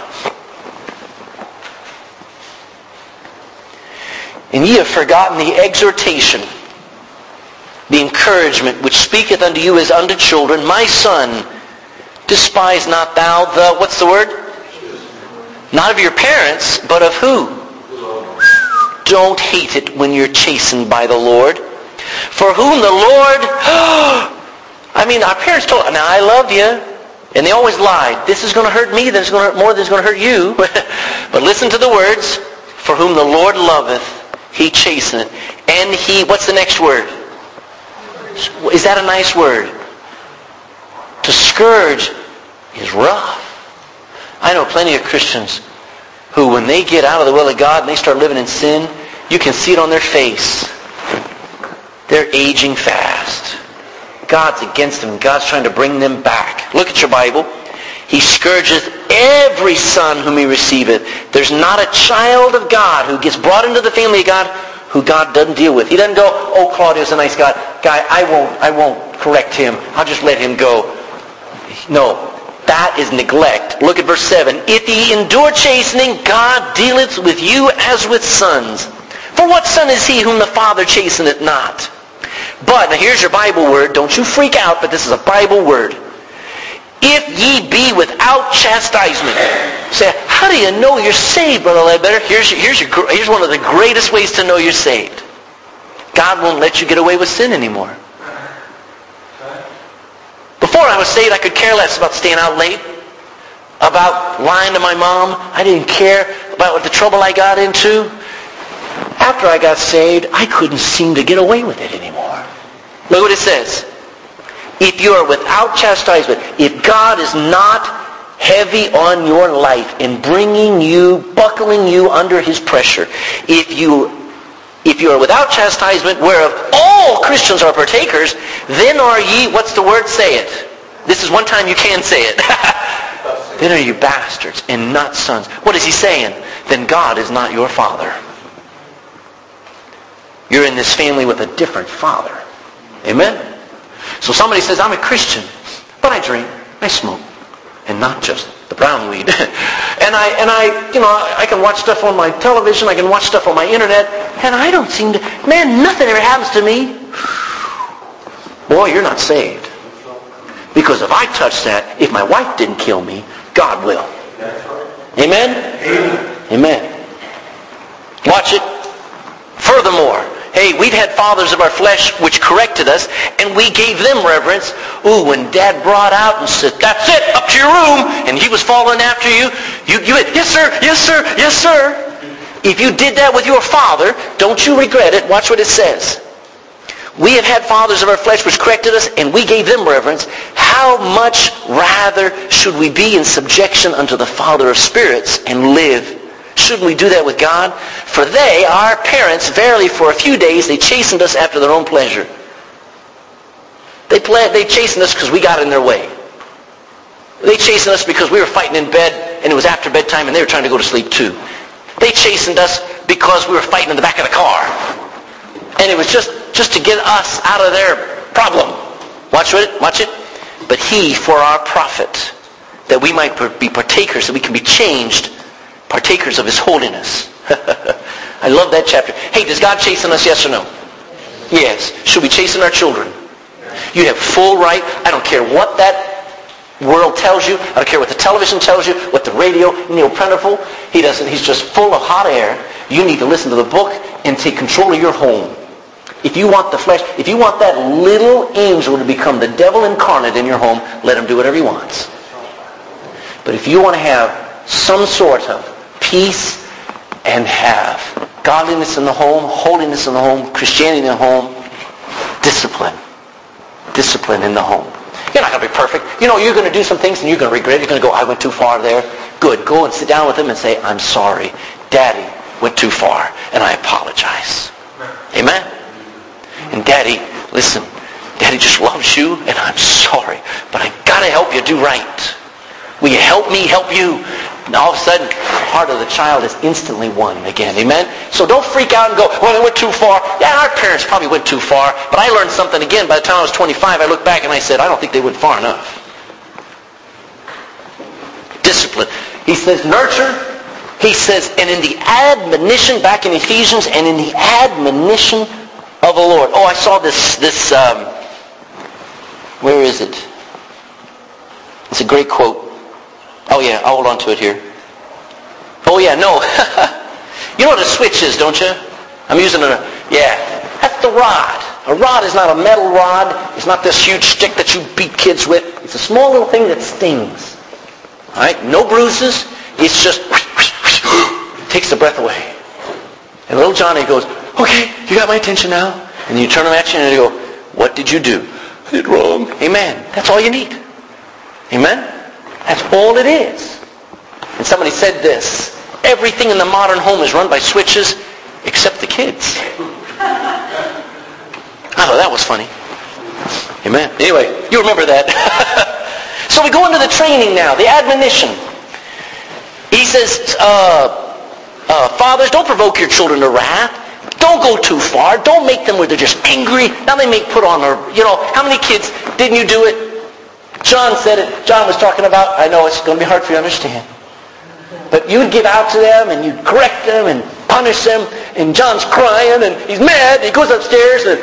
And ye have forgotten the exhortation, the encouragement which speaketh unto you as unto children. My son, despise not thou the, what's the word? Not of your parents, but of who? Don't hate it when you're chastened by the Lord. For whom the Lord, I mean, our parents told, now I love you. And they always lied. This is going to hurt me, then it's going to hurt more than it's going to hurt you. But listen to the words. For whom the Lord loveth, he chasteneth. And he, what's the next word? Is that a nice word? To scourge is rough. I know plenty of Christians who, when they get out of the will of God and they start living in sin, you can see it on their face. They're aging fast. God's against them. God's trying to bring them back. Look at your Bible. He scourgeth every son whom he receiveth. There's not a child of God who gets brought into the family of God who God doesn't deal with. He doesn't go, oh, Claudia's a nice guy. Guy, I won't, I won't correct him. I'll just let him go. No, that is neglect. Look at verse seven. If ye endure chastening, God dealeth with you as with sons. For what son is he whom the Father chasteneth not? But, now here's your Bible word. Don't you freak out, but this is a Bible word. If ye be without chastisement. Say, how do you know you're saved, Brother Ledbetter? Here's, here's, your, here's one of the greatest ways to know you're saved. God won't let you get away with sin anymore. Before I was saved, I could care less about staying out late, about lying to my mom. I didn't care about the trouble I got into. After I got saved, I couldn't seem to get away with it anymore. Look what it says. If you are without chastisement, if God is not heavy on your life in bringing you, buckling you under his pressure. If you if you are without chastisement, whereof all Christians are partakers, then are ye, what's the word? Say it. This is one time you can say it. Then are you bastards and not sons. What is he saying? Then God is not your father. You're in this family with a different father. Amen? So somebody says, I'm a Christian, but I drink, I smoke, and not just the brown weed. and I, and I, you know, I can watch stuff on my television, I can watch stuff on my internet, and I don't seem to, man, nothing ever happens to me. Boy, you're not saved. Because if I touch that, if my wife didn't kill me, God will. Amen? Amen. Amen. Watch it. Furthermore, hey, we've had fathers of our flesh which corrected us, and we gave them reverence. Ooh, when Dad brought out and said, that's it, up to your room, and he was following after you, you, you went, yes, sir, yes, sir, yes, sir. If you did that with your father, don't you regret it. Watch what it says. We have had fathers of our flesh which corrected us, and we gave them reverence. How much rather should we be in subjection unto the Father of spirits and live? Shouldn't we do that with God? For they, our parents, verily for a few days, they chastened us after their own pleasure. They, play, they chastened us because we got in their way. They chastened us because we were fighting in bed, and it was after bedtime, and they were trying to go to sleep too. They chastened us because we were fighting in the back of the car. And it was just, just to get us out of their problem. Watch it, watch it. But he, for our profit, that we might be partakers, that we can be changed, partakers of his holiness. I love that chapter. Hey, does God chasten us, yes or no? Yes. Should we chasten our children? You have full right. I don't care what that world tells you. I don't care what the television tells you, what the radio, Neil Prendeville. He doesn't. He's just full of hot air. You need to listen to the book and take control of your home. If you want the flesh, if you want that little angel to become the devil incarnate in your home, let him do whatever he wants. But if you want to have some sort of peace and have godliness in the home, holiness in the home, Christianity in the home, discipline. Discipline in the home. You're not going to be perfect. You know, you're going to do some things and you're going to regret it. You're going to go, I went too far there. Good. Go and sit down with him and say, I'm sorry. Daddy went too far and I apologize. Amen? And Daddy, listen, Daddy just loves you and I'm sorry, but I got to help you do right. Will you help me help you? And all of a sudden, the heart of the child is instantly won again. Amen? So don't freak out and go, well, they went too far. Yeah, our parents probably went too far, but I learned something again. By the time I was twenty-five, I looked back and I said, I don't think they went far enough. Discipline. He says nurture. He says, and in the admonition, back in Ephesians, and in the admonition of the Lord. Oh, I saw this, this, um, where is it? It's a great quote. Oh yeah, I'll hold on to it here. Oh yeah, no. You know what a switch is, don't you? I'm using a, yeah. That's the rod. A rod is not a metal rod. It's not this huge stick that you beat kids with. It's a small little thing that stings. All right? No bruises. It's just, takes the breath away. And little Johnny goes, okay, you got my attention now? And you turn him at you and you go, what did you do? I did wrong. Amen. That's all you need. Amen? That's all it is. And somebody said this, everything in the modern home is run by switches except the kids. I thought that was funny. Amen. Anyway, you remember that. So we go into the training now, the admonition. He says, uh, uh, fathers, don't provoke your children to wrath. Don't go too far. Don't make them where they're just angry. Now they may put on their, you know, how many kids, didn't you do it? John said it. John was talking about, I know it's going to be hard for you to understand. But you'd give out to them and you'd correct them and punish them. And John's crying and he's mad. He goes upstairs and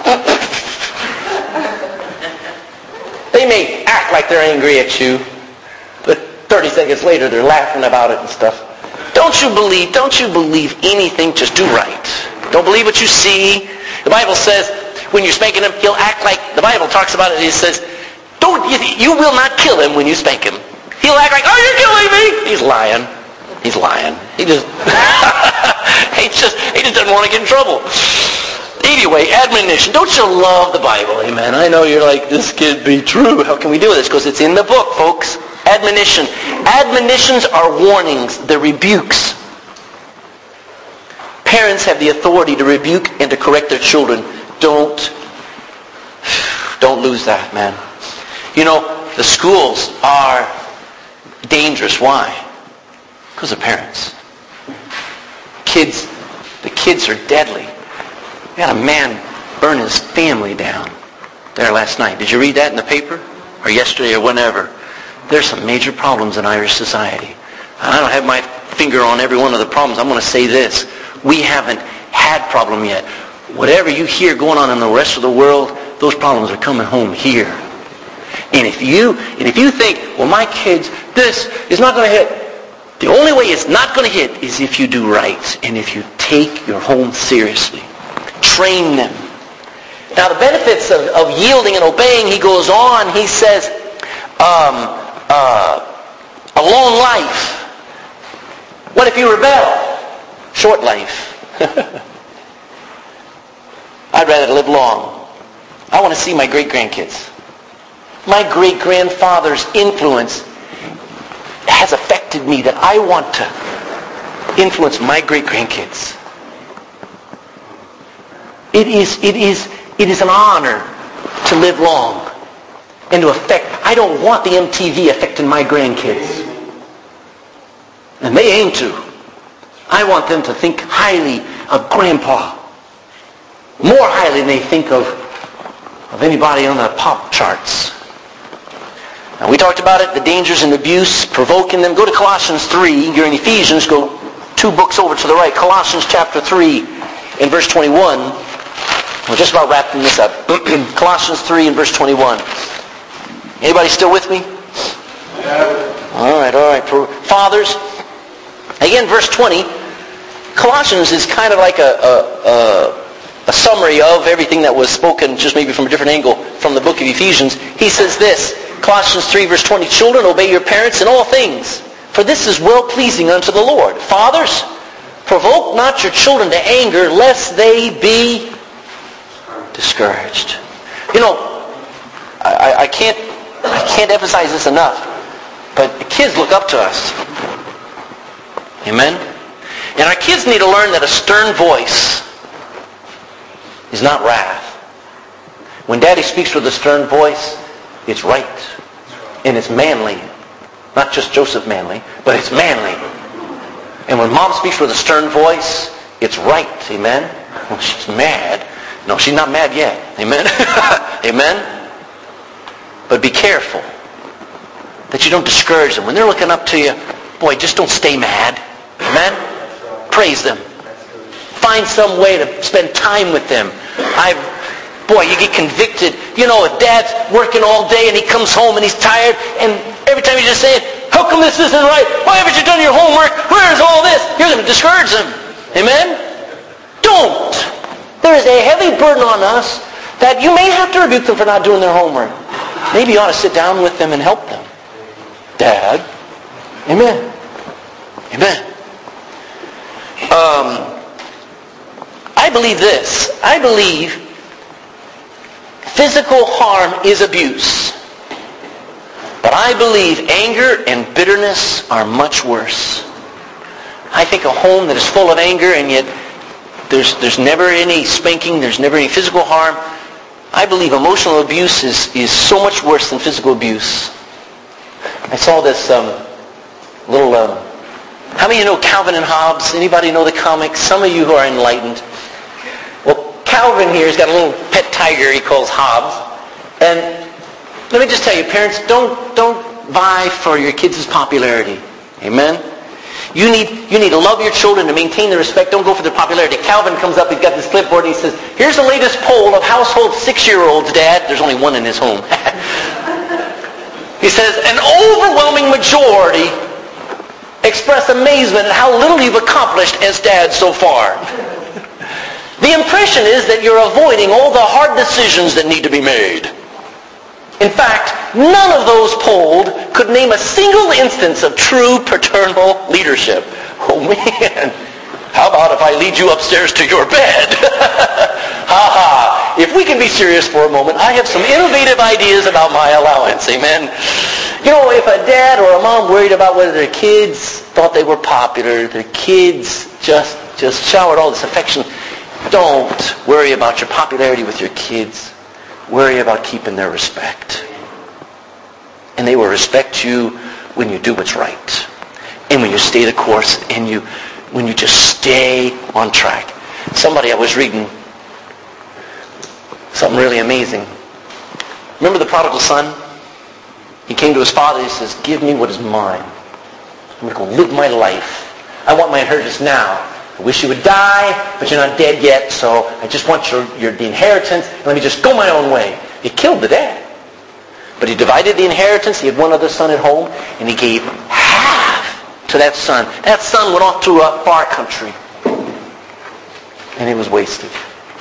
they may act like they're angry at you. But thirty seconds later they're laughing about it and stuff. Don't you believe, don't you believe anything, just do right. Don't believe what you see. The Bible says when you're spanking him, he'll act like, the Bible talks about it, it says, don't, you, you will not kill him when you spank him. He'll act like, oh, you're killing me. He's lying. He's lying. He just, he just, he just doesn't want to get in trouble. Anyway, admonition. Don't you love the Bible? Amen. I know you're like, this can't be true. How can we do this? Because it's in the book, folks. Admonition. Admonitions are warnings. They're rebukes. Parents have the authority to rebuke and to correct their children. Don't, don't lose that, man. You know, the schools are dangerous. Why? Because of parents. Kids, the kids are deadly. We had a man burn his family down there last night. Did you read that in the paper? Or yesterday or whenever? There's some major problems in Irish society. And I don't have my finger on every one of the problems. I'm going to say this. We haven't had problem yet. Whatever you hear going on in the rest of the world, those problems are coming home here. And if you and if you think, well, my kids, this is not going to hit. The only way it's not going to hit is if you do right and if you take your home seriously. Train them. Now, the benefits of, of yielding and obeying, he goes on, he says, um, uh, a long life. What if you rebel? Short life. I'd rather live long. I want to see my great-grandkids. My great-grandfather's influence has affected me that I want to influence my great-grandkids. It is, it is, it is an honor to live long and to affect. I don't want the M T V affecting my grandkids. And they aim to. I want them to think highly of Grandpa. More highly than they think of, of anybody on the pop charts. Now, we talked about it, the dangers and abuse, provoking them. Go to Colossians three. You're in Ephesians. Go two books over to the right. Colossians chapter three and verse twenty-one. We're just about wrapping this up. Colossians three and verse twenty-one. Anybody still with me? Yeah. All right, all right. Fathers, again, verse twenty. Colossians is kind of like a, a, a, a summary of everything that was spoken, just maybe from a different angle, from the book of Ephesians. He says this, Colossians three, verse twenty, children, obey your parents in all things, for this is well-pleasing unto the Lord. Fathers, provoke not your children to anger, lest they be discouraged. You know, I, I can't I can't emphasize this enough, but the kids look up to us. Amen? And our kids need to learn that a stern voice is not wrath. When Daddy speaks with a stern voice, it's right. And it's manly. Not just Joseph manly, but it's manly. And when Mom speaks with a stern voice, it's right. Amen? Well, she's mad. No, she's not mad yet. Amen? Amen? But be careful that you don't discourage them. When they're looking up to you, boy, just don't stay mad. Amen? Praise them. Find some way to spend time with them. I, boy, you get convicted. You know, if Dad's working all day and he comes home and he's tired, and every time you just say, how come this isn't right? Why haven't you done your homework? Where's all this? You're going to discourage them. Amen? Don't. There is a heavy burden on us that you may have to rebuke them for not doing their homework. Maybe you ought to sit down with them and help them. Dad. Amen. Amen. Um, I believe this. I believe physical harm is abuse. But I believe anger and bitterness are much worse. I think a home that is full of anger and yet there's, there's never any spanking, there's never any physical harm. I believe emotional abuse is, is so much worse than physical abuse. I saw this um, little... Um, how many of you know Calvin and Hobbes? Anybody know the comics? Some of you who are enlightened. Well, Calvin here has got a little pet tiger he calls Hobbes. And let me just tell you, parents, don't, don't vie for your kids' popularity. Amen? You need, you need to love your children, to maintain their respect. Don't go for their popularity. Calvin comes up, he's got this clipboard, and he says, here's the latest poll of household six-year-olds, Dad. There's only one in his home. He says, an overwhelming majority express amazement at how little you've accomplished as Dad so far. The impression is that you're avoiding all the hard decisions that need to be made. In fact, none of those polled could name a single instance of true paternal leadership. Oh man, how about if I lead you upstairs to your bed? Ha ha. If we can be serious for a moment, I have some innovative ideas about my allowance. Amen. You know, if a dad or a mom worried about whether their kids thought they were popular, their kids just, just showered all this affection, don't worry about your popularity with your kids. Worry about keeping their respect. And they will respect you when you do what's right. And when you stay the course and you when you just stay on track. Somebody I was reading something really amazing. Remember the prodigal son? He came to his father. He says, give me what is mine. I'm going to go live my life. I want my inheritance now. I wish you would die, but you're not dead yet, so I just want your, your the inheritance, and let me just go my own way. He killed the dad. But he divided the inheritance. He had one other son at home, and he gave half to that son. That son went off to a far country, and it was wasted.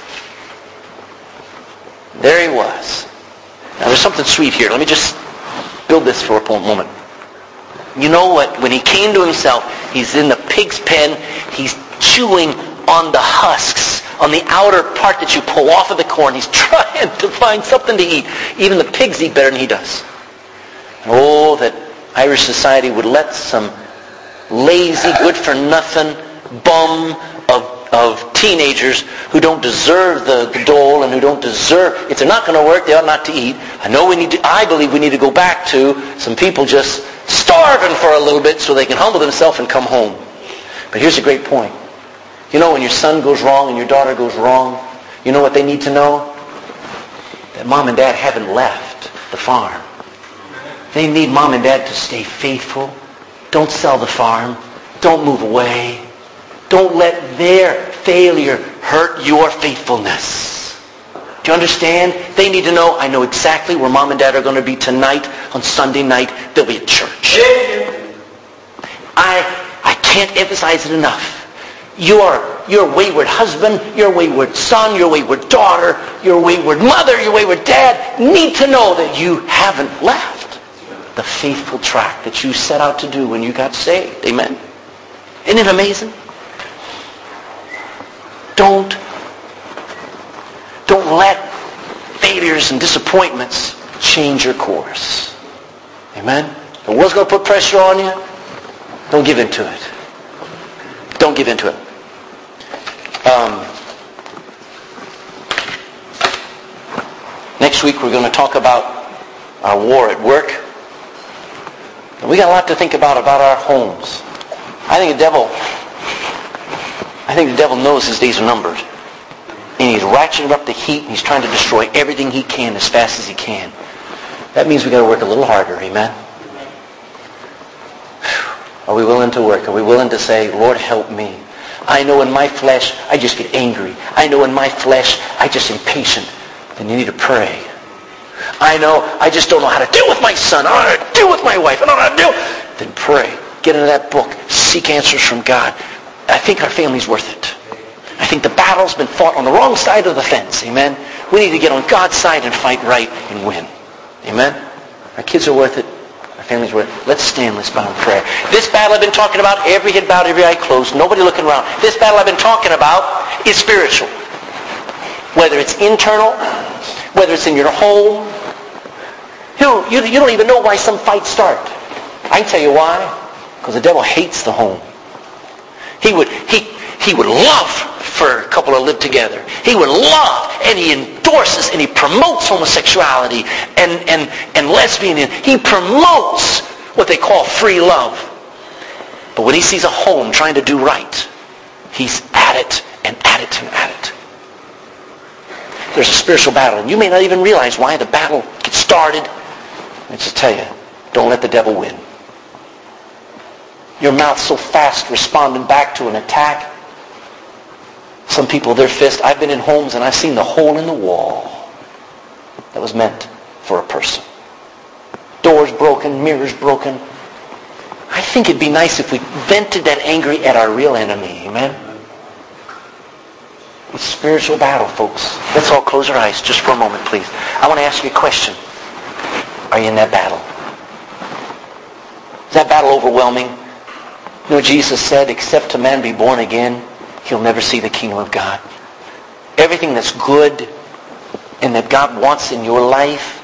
There he was. Now there's something sweet here. Let me just build this for a moment. You know what? When he came to himself, he's in the pig's pen. He's chewing on the husks, on the outer part that you pull off of the corn. He's trying to find something to eat. Even the pigs eat better than he does. Oh, that Irish society would let some lazy, good-for-nothing bum of, of teenagers who don't deserve the, the dole and who don't deserve, if they're not going to work, they ought not to eat. I know we need to, I believe we need to go back to some people just starving for a little bit so they can humble themselves and come home. But here's a great point. You know, when your son goes wrong and your daughter goes wrong, you know what they need to know? That mom and dad haven't left the farm. They need mom and dad to stay faithful. Don't sell the farm. Don't move away. Don't let their failure hurt your faithfulness. Do you understand? They need to know, I know exactly where mom and dad are going to be tonight on Sunday night. They'll be at church. I, I can't emphasize it enough. Your, your wayward husband, your wayward son, your wayward daughter, your wayward mother, your wayward dad need to know that you haven't left the faithful track that you set out to do when you got saved. Amen? Isn't it amazing? Don't, don't let failures and disappointments change your course. Amen? The world's going to put pressure on you. Don't give in to it. Don't give in to it. Um, next week we're going to talk about our war at work. And we got a lot to think about about our homes. I think the devil, I think the devil knows his days are numbered. And he's ratcheting up the heat and he's trying to destroy everything he can as fast as he can. That means we got to work a little harder, amen? Are we willing to work? Are we willing to say, Lord, help me? I know in my flesh, I just get angry. I know in my flesh, I just impatient. Then you need to pray. I know I just don't know how to deal with my son. I don't know how to deal with my wife. I don't know how to deal. Then pray. Get into that book. Seek answers from God. I think our family's worth it. I think the battle's been fought on the wrong side of the fence. Amen? We need to get on God's side and fight right and win. Amen? Our kids are worth it. Families were, let's stand, let's bow in prayer. This battle I've been talking about, every head bowed, every eye closed, nobody looking around. This battle I've been talking about is spiritual. Whether it's internal, whether it's in your home. You don't, you, you don't even know why some fights start. I can tell you why. Because the devil hates the home. He would, he, he would love for a couple to live together. He would love, and he endorses and he promotes homosexuality and, and, and lesbianism. He promotes what they call free love. But when he sees a home trying to do right, he's at it and at it and at it. There's a spiritual battle, and you may not even realize why the battle gets started. Let me just tell you, don't let the devil win. Your mouth's so fast responding back to an attack. Some people, their fist, I've been in homes and I've seen the hole in the wall that was meant for a person. Doors broken, mirrors broken. I think it'd be nice if we vented that anger at our real enemy. Amen? It's spiritual battle, folks. Let's all close our eyes just for a moment, please. I want to ask you a question. Are you in that battle? Is that battle overwhelming? You know, Jesus said, except a man be born again, he'll never see the kingdom of God. everything that's good and that God wants in your life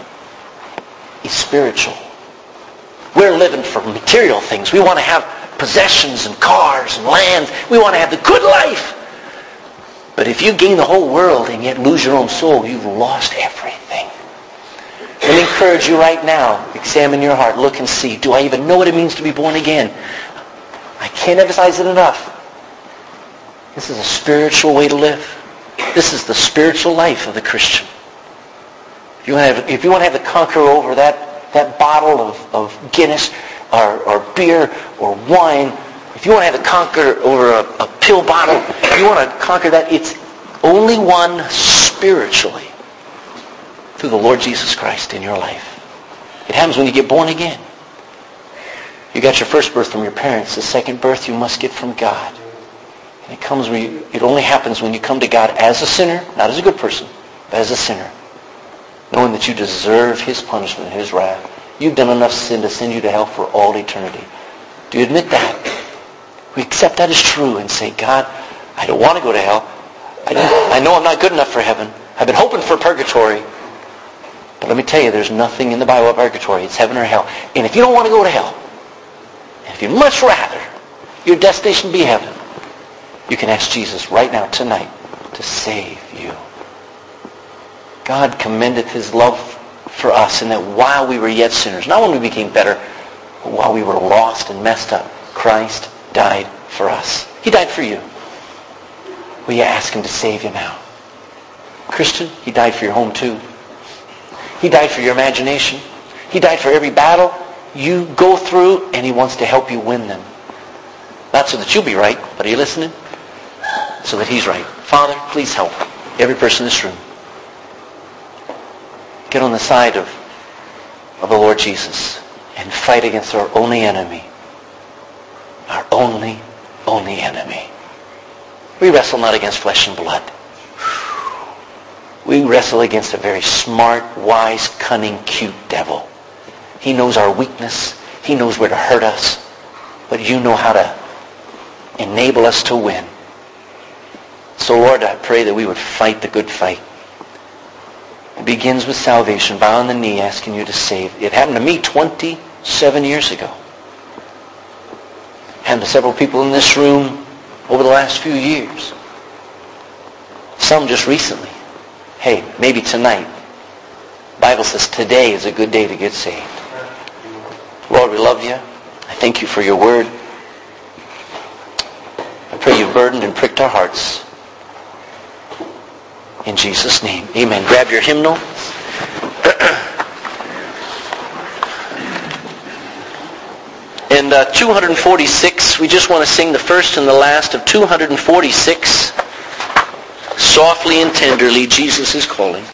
is spiritual. We're living for material things. We want to have possessions and cars and lands. We want to have the good life. But if you gain the whole world and yet lose your own soul, you've lost everything. Let me encourage you right now. Examine your heart. Look and see. Do I even know what it means to be born again? I can't emphasize it enough. This is a spiritual way to live. This is the spiritual life of the Christian. If you want to have, if you want to have the conquer over that, that bottle of, of Guinness or, or beer or wine, if you want to have the conquer over a, a pill bottle, if you want to conquer that, it's only one spiritually through the Lord Jesus Christ in your life. It happens when you get born again. You got your first birth from your parents. The second birth you must get from God. And it comes when you, it only happens when you come to God as a sinner, not as a good person, but as a sinner, knowing that you deserve His punishment, His wrath. You've done enough sin to send you to hell for all eternity. Do you admit that? We accept that as true and say, God, I don't want to go to hell. I, don't, I know I'm not good enough for heaven. I've been hoping for purgatory. But let me tell you, there's nothing in the Bible about purgatory. It's heaven or hell. And if you don't want to go to hell, and if you'd much rather your destination be heaven, you can ask Jesus right now, tonight, to save you. God commendeth His love for us in that while we were yet sinners, not when we became better, but while we were lost and messed up, Christ died for us. He died for you. Will you ask Him to save you now? Christian, He died for your home too. He died for your imagination. He died for every battle you go through, and He wants to help you win them. Not so that you'll be right, but are you listening? So that He's right. Father, please help every person in this room get on the side of, of the Lord Jesus and fight against our only enemy. Our only, only enemy. We wrestle not against flesh and blood. We wrestle against a very smart, wise, cunning, cute devil. He knows our weakness. He knows where to hurt us. But you know how to enable us to win. So Lord, I pray that we would fight the good fight. It begins with salvation. Bow on the knee, asking you to save. It happened to me twenty-seven years ago. Happened to several people in this room over the last few years. Some just recently. Hey, maybe tonight. The Bible says today is a good day to get saved. Lord, we love you. I thank you for your word. I pray you've burdened and pricked our hearts. In Jesus' name, amen. Grab your hymnal. And uh, two forty-six, we just want to sing the first and the last of two forty-six. Softly and tenderly, Jesus is calling.